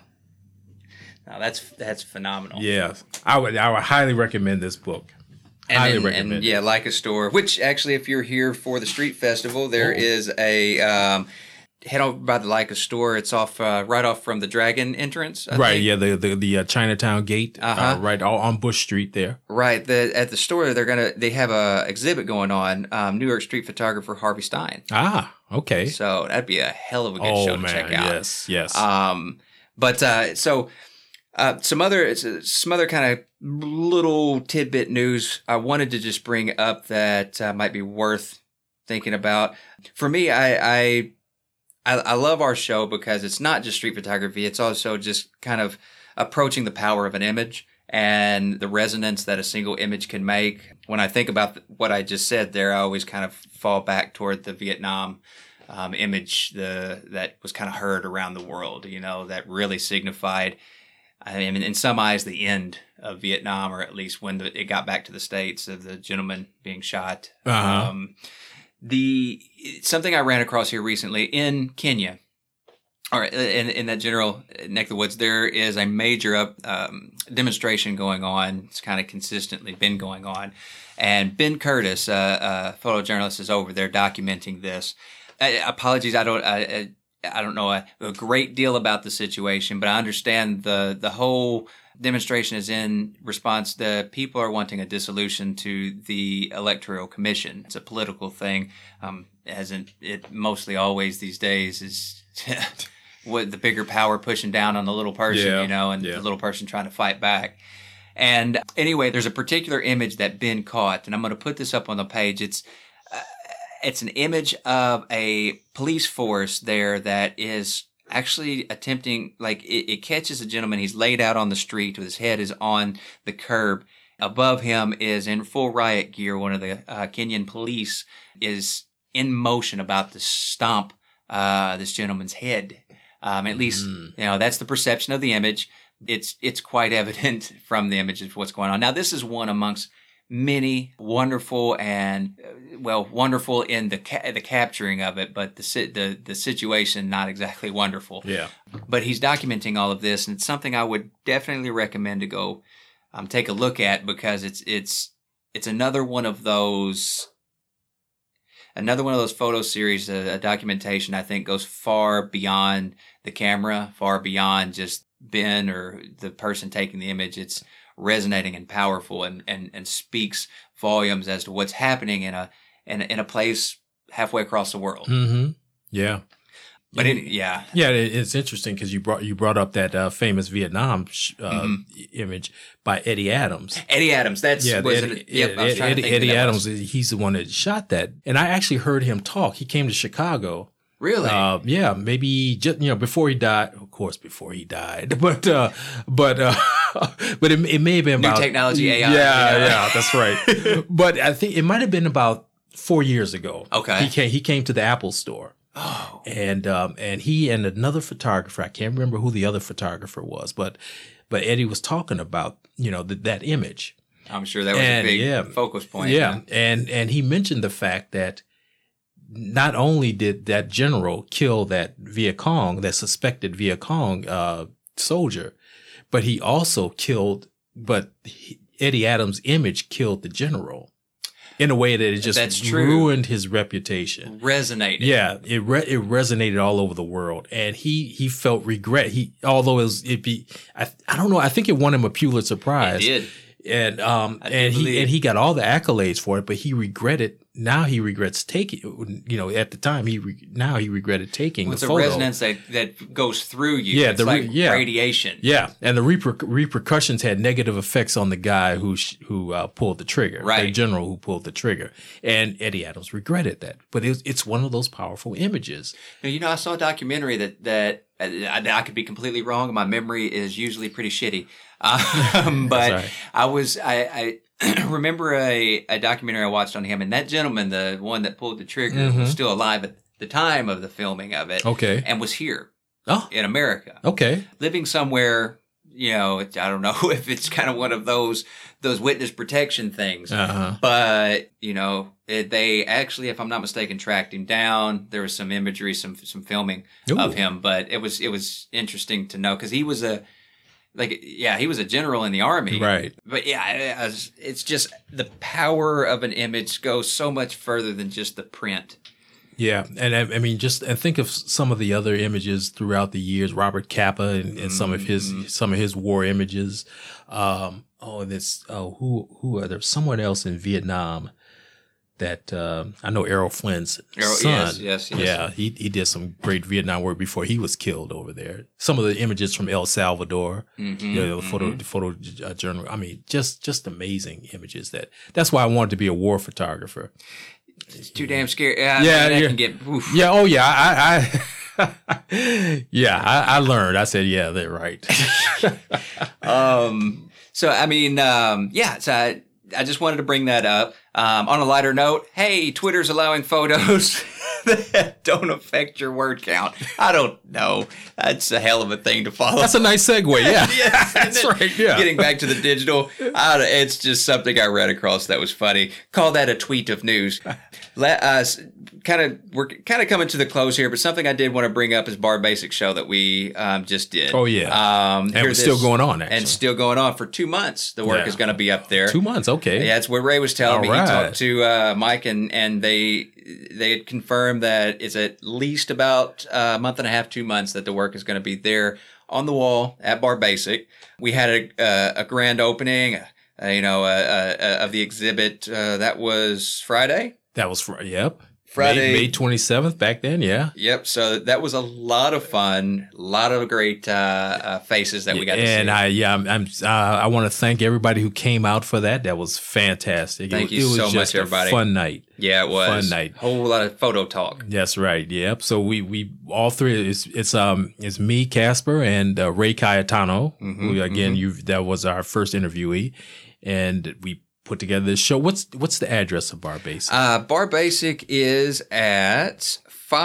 Now that's that's phenomenal. yeah. I would I would highly recommend this book. And, highly and, recommend. and it. yeah, like a store. Which actually, if you're here for the street festival, there Oh. is a um, head over by the Leica store. It's off uh, right off from the Dragon entrance. I Right, think. yeah, the the, the uh, Chinatown Gate, Uh-huh. uh, right all on Bush Street there. Right. The at the store they're gonna they have a exhibit going on. Um, New York street photographer Harvey Stein. Ah, okay. So that'd be a hell of a good Oh show to man, check out. yes, yes. Um, but uh, so uh, some other it's, uh, some other kind of little tidbit news I wanted to just bring up that uh, might be worth thinking about. For me, I, I I I love our show because it's not just street photography; it's also just kind of approaching the power of an image and the resonance that a single image can make. When I think about what I just said there, I always kind of fall back toward the Vietnam um, image the that was kind of heard around the world, you know, that really signified, I mean, in some eyes, the end of Vietnam, or at least when the, it got back to the States of the gentleman being shot. Uh-huh. Um, the something I ran across here recently in Kenya, or in, in that general neck of the woods, there is a major up, um, demonstration going on. It's kind of consistently been going on. And Ben Curtis, uh, a photojournalist, is over there documenting this. Uh, apologies, I don't, I, I don't know a, a great deal about the situation, but I understand the the whole demonstration is in response. The people are wanting a dissolution to the Electoral Commission. It's a political thing, um, as in it mostly always these days is. With the bigger power pushing down on the little person, Yeah, you know, and yeah. the little person trying to fight back. And anyway, there's a particular image that Ben caught, and I'm going to put this up on the page. It's uh, it's an image of a police force there that is actually attempting, like it, it catches a gentleman. He's laid out on the street with his head is on the curb. Above him is in full riot gear. One of the uh, Kenyan police is in motion about to stomp uh, this gentleman's head. Um, at least, Mm. you know, that's the perception of the image. It's, it's quite evident from the image of what's going on. Now, this is one amongst many wonderful and, uh, well, wonderful in the, ca- the capturing of it, but the, si- the, the situation, not exactly wonderful. Yeah. But he's documenting all of this, and it's something I would definitely recommend to go, um, take a look at because it's, it's, it's another one of those, Another one of those photo series, a, a documentation, I think goes far beyond the camera, far beyond just Ben or the person taking the image. It's resonating and powerful and, and, and speaks volumes as to what's happening in a, in a, in a place halfway across the world. Mm-hmm. Yeah. But it, yeah, Yeah, it, it's interesting because you brought you brought up that uh, famous Vietnam sh- uh, Mhm. image by Eddie Adams. Eddie Adams. That's Yeah, was Eddie, it, yep. I was Eddie, trying to Eddie, think who Eddie that Adams. was. He's the one that shot that, and I actually heard him talk. He came to Chicago. Really? Uh, yeah, maybe just you know before he died. Of course, before he died. But uh, but uh, but it, it may have been New about technology, A I. Yeah, you know? yeah, that's right. But I think it might have been about four years ago. Okay. He came. He came to the Apple store. Oh. And um, and he and another photographer, I can't remember who the other photographer was, but but Eddie was talking about, you know, th- that image. I'm sure that was And, a big yeah, focus point. Yeah, man. and and he mentioned the fact that not only did that general kill that Viet Cong, that suspected Viet Cong uh, soldier, but he also killed, but he, Eddie Adams' image killed the general in a way that it just That's true. ruined his reputation. Resonated. Yeah, it re- it resonated all over the world, and he he felt regret. He although it was it be I I don't know. I think it won him a Pulitzer Prize. It did. And um I do and he believe. and he got all the accolades for it, but he regretted. Now he regrets taking. You know, at the time he re, now he regretted taking Well, it's the a photo. resonance that, that goes through you. Yeah, it's the re- like yeah. radiation. Yeah, and the reper- repercussions had negative effects on the guy who sh- who uh, pulled the trigger, Right. the general who pulled the trigger, and Eddie Adams regretted that. But it was, it's one of those powerful images. Now, you know, I saw a documentary that that I, I could be completely wrong. My memory is usually pretty shitty, um, but right. I was I, I remember a, a documentary I watched on him, and that gentleman, the one that pulled the trigger, Mhm. was still alive at the time of the filming of it, Okay. and was here Oh, in America, okay. living somewhere. You know, it, I don't know if it's kind of one of those those witness protection things. Uh huh. But, you know, it, they actually, if I'm not mistaken, tracked him down. There was some imagery, some some filming of him. But it was it was interesting to know because he was a, like, yeah, he was a general in the army. Right. But, yeah, it, it's just the power of an image goes so much further than just the print. Yeah, and I, I mean, just and think of some of the other images throughout the years. Robert Capa and, and some of his Mm-hmm. some of his war images. Um, oh, and this oh who who are there? Someone else in Vietnam that uh, I know. Errol Flynn's Errol- son. yes, yes, yes. Yeah, he he did some great Vietnam work before he was killed over there. Some of the images from El Salvador. Mhm, You know, the photo the photo uh, journal. I mean, just just amazing images. That that's why I wanted to be a war photographer. It's too damn scary. Yeah, Yeah, I mean, that yeah. can get, oof. Yeah. Oh, yeah. I, I yeah. I, I learned. I said, yeah, they're right. Um, so, I mean, um, yeah, so I, I just wanted to bring that up. Um, on a lighter note, hey, Twitter's allowing photos that don't affect your word count. I don't know. That's a hell of a thing to follow. That's a nice segue. Yeah. Yes, and That's then right. Yeah. Getting back to the digital, I don't- it's just something I read across that was funny. Call that a tweet of news. Let us kind of we're kind of coming to the close here, but something I did want to bring up is Bar Basic show that we um, just did. Oh, yeah. um, And here it's still this- going on, actually. and still going on for two months. The work Yeah. is going to be up there. Two months. Okay. Yeah, that's what Ray was telling All me. right. He talked to uh, Mike, and and they they had confirmed that it's at least about a month and a half, two months that the work is going to be there on the wall at Bar Basic. We had a a, a grand opening, uh, you know, uh, uh, of the exhibit. Uh, that was Friday. That was fr- yep. Friday. May twenty-seventh back then. Yeah. Yep. So that was a lot of fun. A lot of great uh, uh, faces that we got to see. And I, yeah, I'm, I'm uh, I want to thank everybody who came out for that. That was fantastic. Thank it, you it was so just much, a everybody. Fun night. Yeah, it was Fun night. Whole lot of photo talk. That's right. Yep. So we we all three. It's it's um it's me, Casper, and uh, Ray Cayetano. Mhm, who again you that was our first interviewee, and we put together this show. What's what's the address of Bar Basic? Uh, Bar Basic is at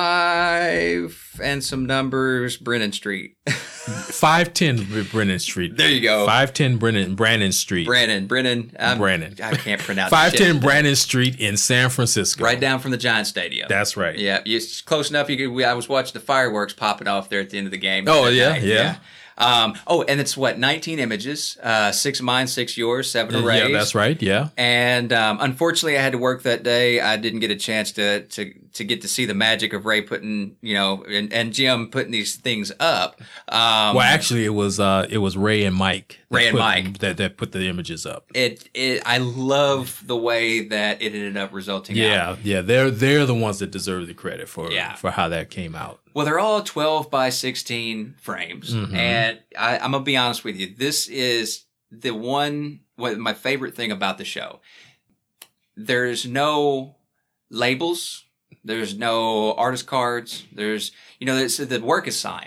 five and some numbers Brennan Street. Five ten Brennan Street. There you go. Five ten Brennan Brannon Street. Brandon, Brennan, I'm, Brandon. I can't pronounce Five shit. ten Brannon Street in San Francisco. Right down from the Giant Stadium. That's right. Yeah, it's close enough. You could. We, I was watching the fireworks popping off there at the end of the game. Oh, that yeah, night. yeah. Um, oh, and it's what nineteen images, uh, six of mine, six yours, seven Yeah, arrays. that's right. Yeah. And um, unfortunately, I had to work that day. I didn't get a chance to to to get to see the magic of Ray putting, you know, and, and Jim putting these things up. Um, Well, actually, it was uh, it was Ray and Mike. that Ray and put- Mike. that that put the images up. it it I love the way that it ended up resulting. out. Yeah, yeah, they're they're the ones that deserve the credit for Yeah. for how that came out. Well, they're all twelve by sixteen frames. Mhm. And I, I'm going to be honest with you. This is the one, what my favorite thing about the show. There's no labels. There's no artist cards. There's, you know, it's, the work is signed.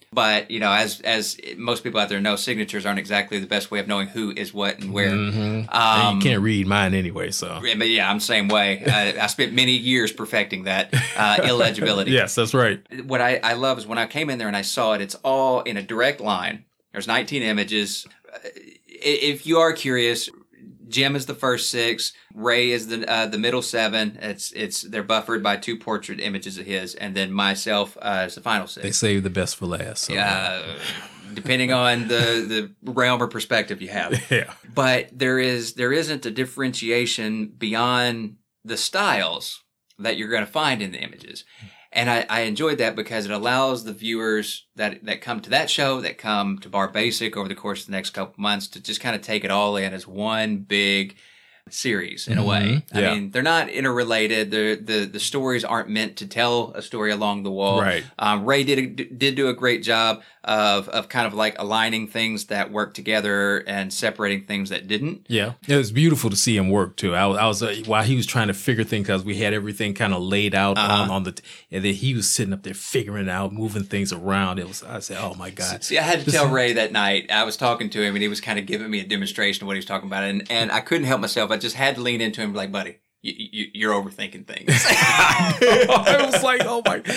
But, you know, as as most people out there know, signatures aren't exactly the best way of knowing who is what and where. Mm-hmm. Um, and you can't read mine anyway, so. But yeah, I'm the same way. I, I spent many years perfecting that uh, illegibility. Yes, that's right. What I, I love is when I came in there and I saw it, it's all in a direct line. There's nineteen images. If you are curious, Jim is the first six. Ray is the uh, the middle seven. It's it's they're buffered by two portrait images of his, and then myself uh, is the final six. They save the best for last. So. Yeah, depending on the the realm or perspective you have. Yeah. But there is there isn't a differentiation beyond the styles that you're going to find in the images. And I, I enjoyed that because it allows the viewers that, that come to that show, that come to Bar Basic over the course of the next couple months to just kind of take it all in as one big series in a way. Mm-hmm. Yeah. I mean, they're not interrelated. The the the stories aren't meant to tell a story along the wall. Right. Um, Ray did a, did do a great job of of kind of like aligning things that worked together and separating things that didn't. Yeah, it was beautiful to see him work too. I was, I was uh, while he was trying to figure things, because we had everything kind of laid out Uh-huh. on on the, and then he was sitting up there figuring it out, moving things around. It was, I said, oh my god. See, I had to tell Ray that night. I was talking to him, and he was kind of giving me a demonstration of what he was talking about, and and I couldn't help myself. I just had to lean into him, like, buddy, you, you, you're overthinking things. I was like, oh my.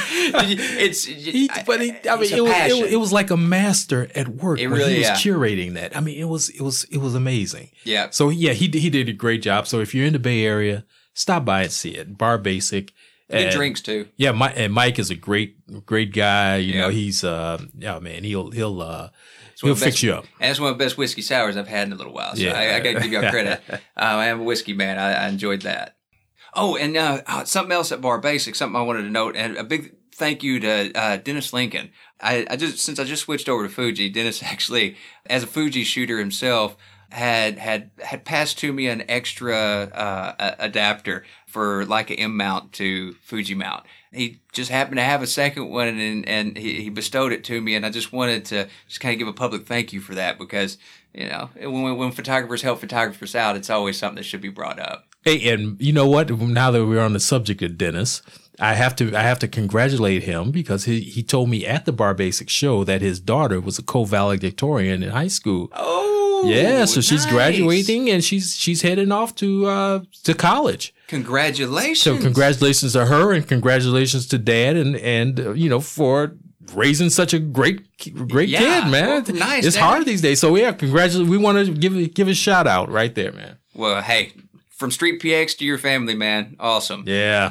it's He, but he, I mean, it's a it was, it passion. was it was like a master at work. It when really- he was yeah. curating that. I mean, it was it was it was amazing. Yeah. So yeah, he he did a great job. So if you're in the Bay Area, stop by and see it. Bar Basic. Good And- drinks too. Yeah, Mike, and Mike is a great great guy. You Yeah. know, he's uh, yeah, man, he'll he'll uh, It's one he'll of the fix best- you up. And it's one of the best whiskey sours I've had in a little while. So Yeah. I, I got to give y'all credit. um, I am a whiskey man. I, I enjoyed that. Oh, and uh, uh, something else at Bar Basic, something I wanted to note, and a big thank you to uh, Dennis Lincoln. I, I just since I just switched over to Fuji, Dennis actually, as a Fuji shooter himself, had had had passed to me an extra uh, a- adapter for like an M mount to Fuji mount. He just happened to have a second one, and and he, he bestowed it to me, and I just wanted to just kind of give a public thank you for that, because you know when when photographers help photographers out, it's always something that should be brought up. Hey, and you know what? Now that we're on the subject of Dennis, I have to I have to congratulate him, because he he told me at the Bar Basic show that his daughter was a co-valedictorian in high school. Oh, Yeah, so she's nice. graduating, and she's she's heading off to uh, to college. Congratulations! So congratulations to her, and congratulations to Dad, and and uh, you know, for raising such a great great Yeah, kid, man. well, nice, It's Dad. hard these days. So yeah, congratulations. We want to give give a shout out right there, man. Well, hey, from Street P X to your family, man, awesome. Yeah.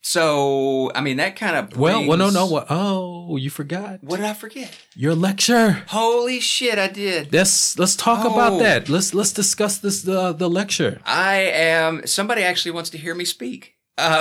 So, I mean, that kind of Well, well, no, no. What? Oh, you forgot What did I forget? your lecture. Holy shit, I did. Let's let's talk Oh. about that. Let's let's discuss this uh, the lecture. I am. Somebody actually wants to hear me speak. Uh,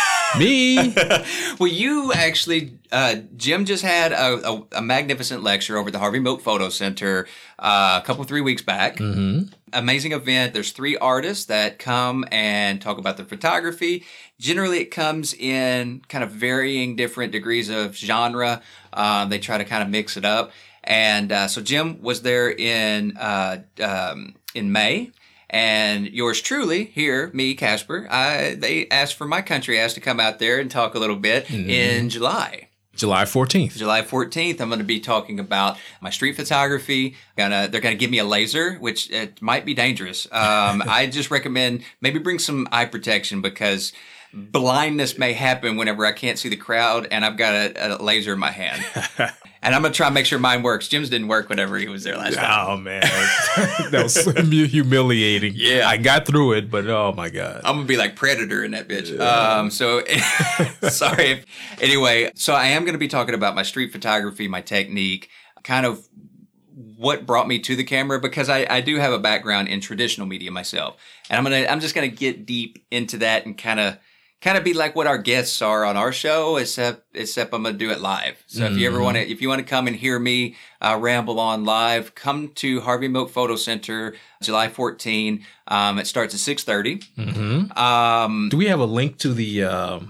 Me. well, you actually, uh, Jim just had a, a, a magnificent lecture over at the Harvey Milk Photo Center uh, a couple, three weeks back. Mm-hmm. Amazing event. There's three artists that come and talk about their photography. Generally, it comes in kind of varying different degrees of genre. Um, they try to kind of mix it up. And uh, so Jim was there in uh, um, in May. And yours truly here, me, Casper, I, they asked for my country ass to come out there and talk a little bit Mm-hmm. in July. July fourteenth. July fourteenth, I'm going to be talking about my street photography. Gonna, they're going to give me a laser, which it might be dangerous. Um, I just recommend maybe bring some eye protection, because blindness may happen whenever I can't see the crowd and I've got a, a laser in my hand. And I'm going to try and make sure mine works. Jim's didn't work whenever he was there last time. Oh man, that was so humiliating. Yeah. I got through it, but oh my god. I'm gonna be like Predator in that bitch. Um, so sorry. If, anyway, so I am gonna be talking about my street photography, my technique, kind of what brought me to the camera, because I, I do have a background in traditional media myself, and I'm gonna I'm just gonna get deep into that and kind of kind of be like what our guests are on our show, except except I'm gonna do it live. So if you ever want to, if you want to come and hear me uh, ramble on live, come to Harvey Milk Photo Center, July fourteenth. Um, it starts at six thirty. Mm-hmm. Um, Do we have a link to the um,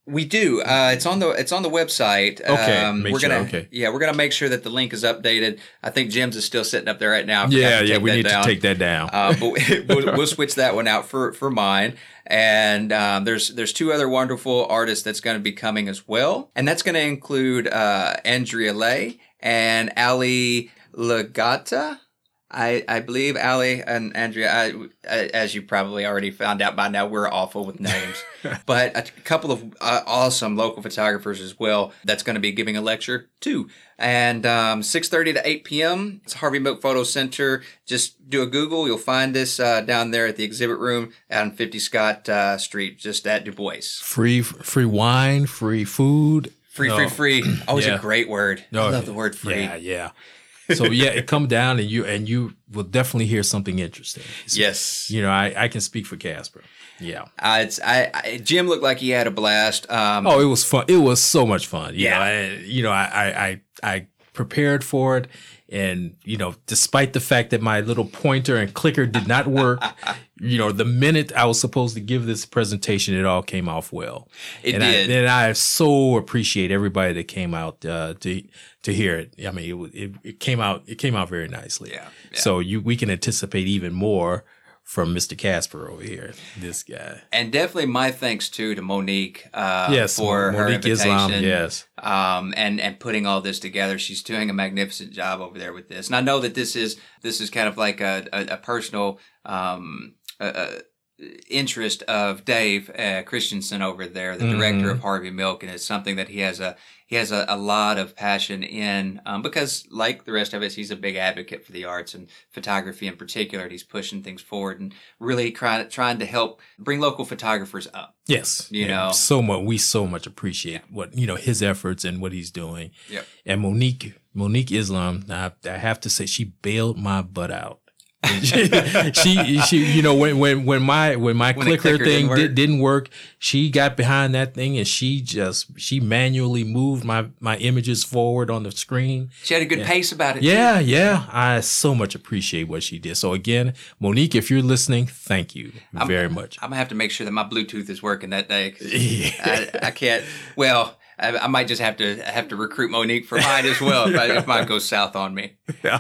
We do. Uh, it's on the it's on the website. Okay, Um, make we're sure, gonna okay. yeah, we're gonna make sure that the link is updated. I think Jim's is still sitting up there right now. I forgot Yeah, to yeah, take we that need down. to take that down. Uh, but we'll, we'll switch that one out for for mine. And um, there's there's two other wonderful artists that's going to be coming as well, and that's going to include uh, Andrea Lay and Ali Legata. I, I believe Ali and Andrea, I, I, as you probably already found out by now, we're awful with names. But a couple of uh, awesome local photographers as well that's going to be giving a lecture too. And um, six thirty to eight p.m. It's Harvey Milk Photo Center. Just do a Google. You'll find this uh, down there at the exhibit room out on fifty Scott uh, Street, just at Du Bois. Free free wine, free food. Free, No. free, free. Always Yeah. a great word. No, I love the word free. Yeah, yeah. So yeah, come down and you and you will definitely hear something interesting. So, Yes. you know, I, I can speak for Casper. Yeah. Uh, it's I, I Jim looked like he had a blast. Um, Oh, it was fun. It was so much fun. You Yeah. know, I, you know, I, I, I, I prepared for it. And, you know, despite the fact that my little pointer and clicker did not work, you know, the minute I was supposed to give this presentation, it all came off well. It and did. I, and I so appreciate everybody that came out uh, to to hear it. I mean, it, it, it came out it came out very nicely. Yeah, yeah. So you we can anticipate even more from Mister Casper over here, this guy. And definitely my thanks too to Monique uh, Yes, for her Monique invitation. Islam, yes. Um, and, and putting all this together. She's doing a magnificent job over there with this. And I know that this is this is kind of like a, a, a personal um, uh, uh, interest of Dave uh, Christensen over there, the director Mhm. of Harvey Milk, and it's something that he has a he has a, a lot of passion in um, because, like the rest of us, he's a big advocate for the arts and photography in particular. And he's pushing things forward and really trying trying to help bring local photographers up. Yes. You Yeah. know. So much we so much appreciate what, you know, his efforts and what he's doing. Yep. And Monique, Monique Islam, I, I have to say she bailed my butt out. she, she, she, you know, when, when, when my, when my When the clicker, clicker thing didn't work. did, didn't work, she got behind that thing and she just, she manually moved my, my images forward on the screen. She had a good Yeah. pace about it. Yeah, yeah. I so much appreciate what she did. So again, Monique, if you're listening, thank you I'm- very much. I'm gonna have to make sure that my Bluetooth is working that day. 'Cause Yeah. I, I can't. Well, I, I might just have to have to recruit Monique for mine as well if, I, if mine goes south on me. Yeah.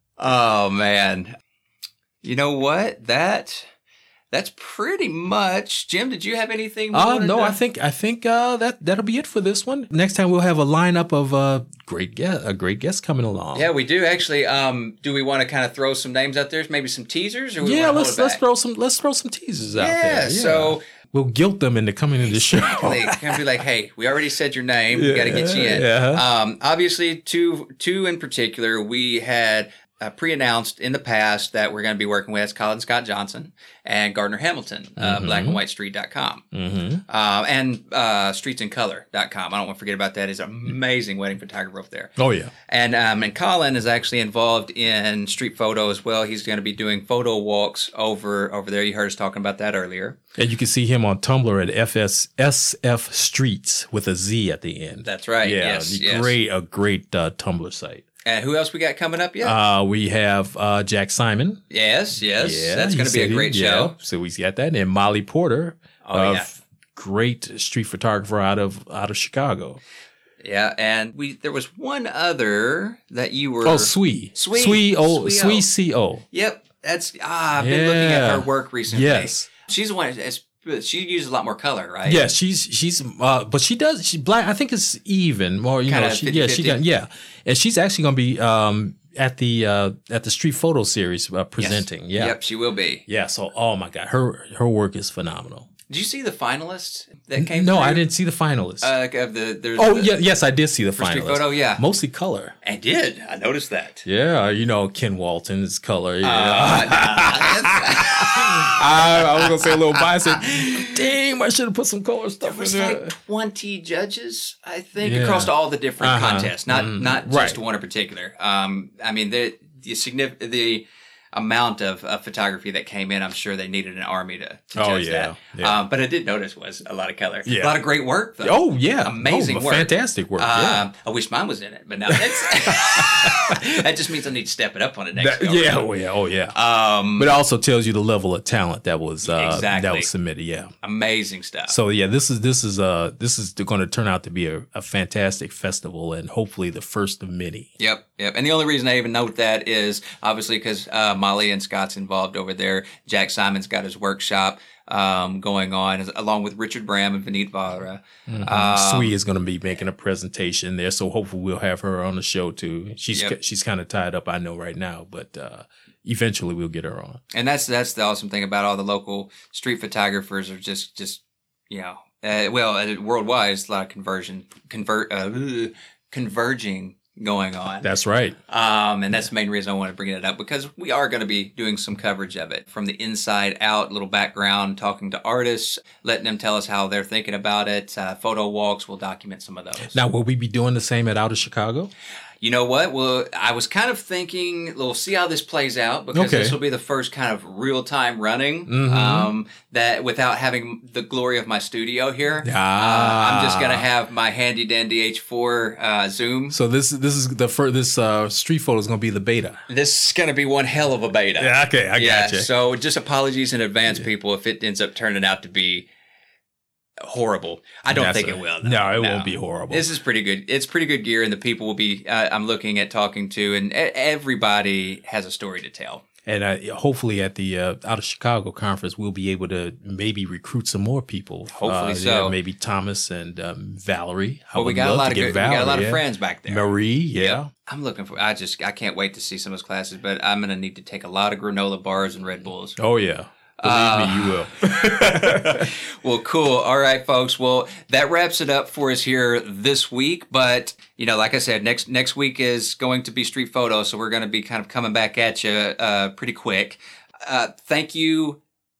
Oh man, you know what? That that's pretty much. Jim, did you have anything? you Uh, wanted no, to- I think I think uh, that that'll be it for this one. Next time we'll have a lineup of uh, great guest, a great guest coming along. Yeah, we do actually. Um, do we want to kind of throw some names out there? Maybe some teasers, or we yeah. wanna Let's hold it let's back? throw some let's throw some teasers out Yeah, there. so- we'll guilt them into coming to the show. It's gonna be like, hey, we already said your name. We got to get you in. Yeah. Um, obviously, two two in particular, we had uh, pre-announced in the past that we're going to be working with Colin Scott Johnson and Gardner Hamilton, uh, Mhm. black and white street dot com. Mm-hmm. Uh, and uh, streets in color dot com. I don't want to forget about that. He's an amazing wedding photographer over there. Oh yeah. And um, and Colin is actually involved in street photo as well. He's going to be doing photo walks over over there. You heard us talking about that earlier. And you can see him on Tumblr at F S S F Streets with a Z at the end. That's right. Yeah, Yes. the yes. great a great uh, Tumblr site. And who else we got coming up yet? Uh, we have uh, Jack Simon. yes. Yes. Yeah, That's he going to be a said he- great yeah. show. So we got that, and Molly Porter, Oh, uh, yeah. great street photographer out of out of Chicago. Yeah. And we there was one other that you were. Oh, Swee, Swee. Swee, O, Swee O. Swee C O. Yep. That's ah. I've been looking at Yeah. her work recently. Yes. She's the one. That's, she uses a lot more color, right? Yeah, she's she's uh, but she does she black. I think it's even more. You Kinda know, she, yeah, she got fifty-fifty. yeah, and she's actually going to be um at the uh at the street photo series uh, presenting. Yeah, Yep. She will be. yeah. So oh my god, her her work is phenomenal. Did you see the finalists that came? No, through? I didn't see the finalists. Uh, of the there's oh the, yeah, yes, I did see the for street finalists. photo. Yeah, Mostly color. I did. I noticed that. Yeah, you know Ken Walton's color. Yeah. Uh, nah, I, I was gonna say a little biased. Damn, I should have put some color stuff There was in there. like twenty judges, I think, Yeah. across all the different Uh-huh. contests. Not Mhm. not Right. just one in particular. Um, I mean the the significant the amount of, of photography that came in, I'm sure they needed an army to, to judge Oh, yeah, that. yeah. Um, but I did notice was a lot of color. Yeah. A lot of great work, though. Oh, yeah. Amazing oh, work. Fantastic work, Uh, yeah. I wish mine was in it, but no. That's, that just means I need to step it up on the next That- go yeah, around. oh, yeah, oh, yeah. Um, But it also tells you the level of talent that was uh, Exactly. that was submitted, yeah. amazing stuff. So yeah, this is this is uh this is going to turn out to be a, a fantastic festival and hopefully the first of many. Yep, yep. And the only reason I even note that is obviously because uh, Molly and Scott's involved over there. Jack Simon's got his workshop um, going on, as- along with Richard Bram and Vineet Vara. Um, Sui is going to be making a presentation there, so hopefully we'll have her on the show too. She's Yep. she's kind of tied up, I know, right now, but uh, eventually we'll get her on. And that's that's the awesome thing about all the local street photographers are just just you know uh, well uh, worldwide, there's a lot of conversion convert uh, ugh, converging going on. That's right. Um, and that's the main reason I want to bring it up, because we are going to be doing some coverage of it from the inside out, little background, talking to artists, letting them tell us how they're thinking about it. Uh, photo walks, we'll document some of those. Now, will we be doing the same at Out of Chicago? You know what? Well, I was kind of thinking, we'll see how this plays out, because Okay. this will be the first kind of real time running Mhm. um, that without having the glory of my studio here. Ah. Uh, I'm just going to have my handy dandy H four uh, Zoom. So this this is the first, this uh, street photo is going to be the beta. This is going to be one hell of a beta. Yeah, okay, I yeah, gotcha. So just apologies in advance, people, if it ends up turning out to be horrible. I don't That's think a- it will. no, it won't be horrible. This is pretty good. It's pretty good gear, and the people will be. Uh, I'm looking at talking to, and e- everybody has a story to tell. And uh, hopefully at the uh, Out of Chicago conference, we'll be able to maybe recruit some more people. Hopefully uh, so. Yeah, maybe Thomas and um, Valerie. I But we would got a love lot to of get good, we got a lot Valerie, of yeah. friends back there. Marie, yeah. I'm looking for. I just I can't wait to see some of those classes. But I'm gonna need to take a lot of granola bars and Red Bulls. Oh, yeah. Believe Uh, me, you will. Well, cool. All right, folks. Well, that wraps it up for us here this week. But, you know, like I said, next next week is going to be Street Photo. So we're going to be kind of coming back at you uh, pretty quick. Uh, thank you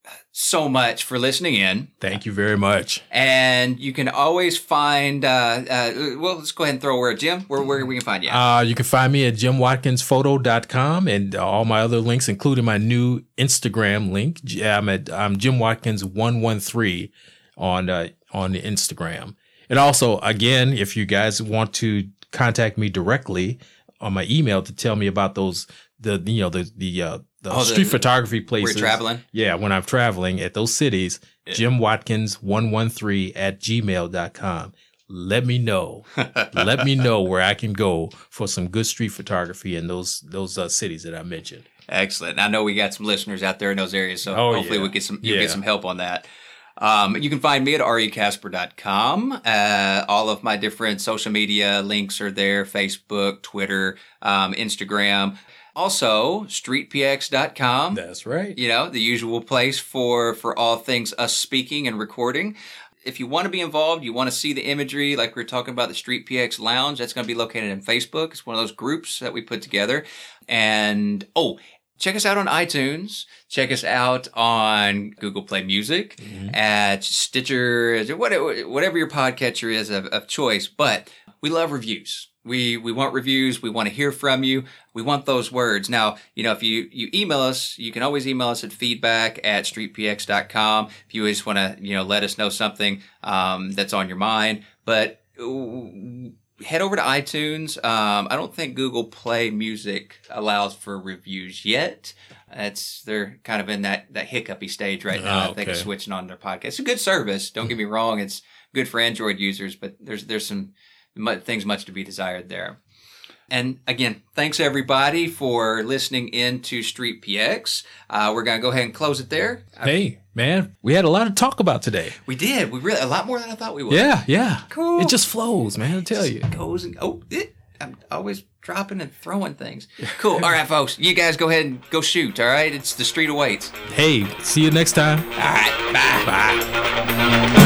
so much for listening in. Thank you very much. And you can always find, uh, uh, well, let's go ahead and throw a word. Jim, where, where we can find you. Uh, you can find me at jim watkins photo dot com and all my other links, including my new Instagram link. J- I'm at I'm Jim Watkins one one three on uh, on the Instagram. And also, again, if you guys want to contact me directly on my email to tell me about those the you know the the uh, the Oh, the- street photography places. We're traveling. Yeah, when I'm traveling at those cities, Jim Watkins one one three at gmail dot com. Let me know. Let me know where I can go for some good street photography in those those uh, cities that I mentioned. Excellent. I know we got some listeners out there in those areas, so Oh, hopefully yeah. we'll get some you'll Yeah. get some help on that. Um, you can find me at r e casper dot com. Uh, all of my different social media links are there: Facebook, Twitter, um, Instagram. Also, street p x dot com. That's right. You know, the usual place for for all things us speaking and recording. If you want to be involved, you want to see the imagery, like we were talking about the Street P X Lounge, that's going to be located in Facebook. It's one of those groups that we put together. And, oh, check us out on iTunes. Check us out on Google Play Music, Mm-hmm. at Stitcher, whatever, whatever your podcatcher is of, of choice. But we love reviews. We we want reviews. We want to hear from you. We want those words. Now, you know, if you, you email us, you can always email us at feedback at street p x dot com. If you just want to, you know, let us know something um, that's on your mind. But uh, head over to iTunes. Um, I don't think Google Play Music allows for reviews yet. It's they're kind of in that that hiccupy stage right now. Oh, I think of okay. switching on their podcast. It's a good service. Don't get me wrong. It's good for Android users, but there's there's some mu- things much to be desired there. And again, thanks everybody for listening in to Street P X. Uh, we're gonna go ahead and close it there. Hey, man, we had a lot to talk about today. We did. We really a lot more than I thought we would. Yeah, yeah. Cool. It just flows, man. I tell you. Goes and oh, it, I'm always dropping and throwing things. Cool. All right, folks. You guys go ahead and go shoot. All right. It's the street awaits. Hey, see you next time. All right. Bye. Bye.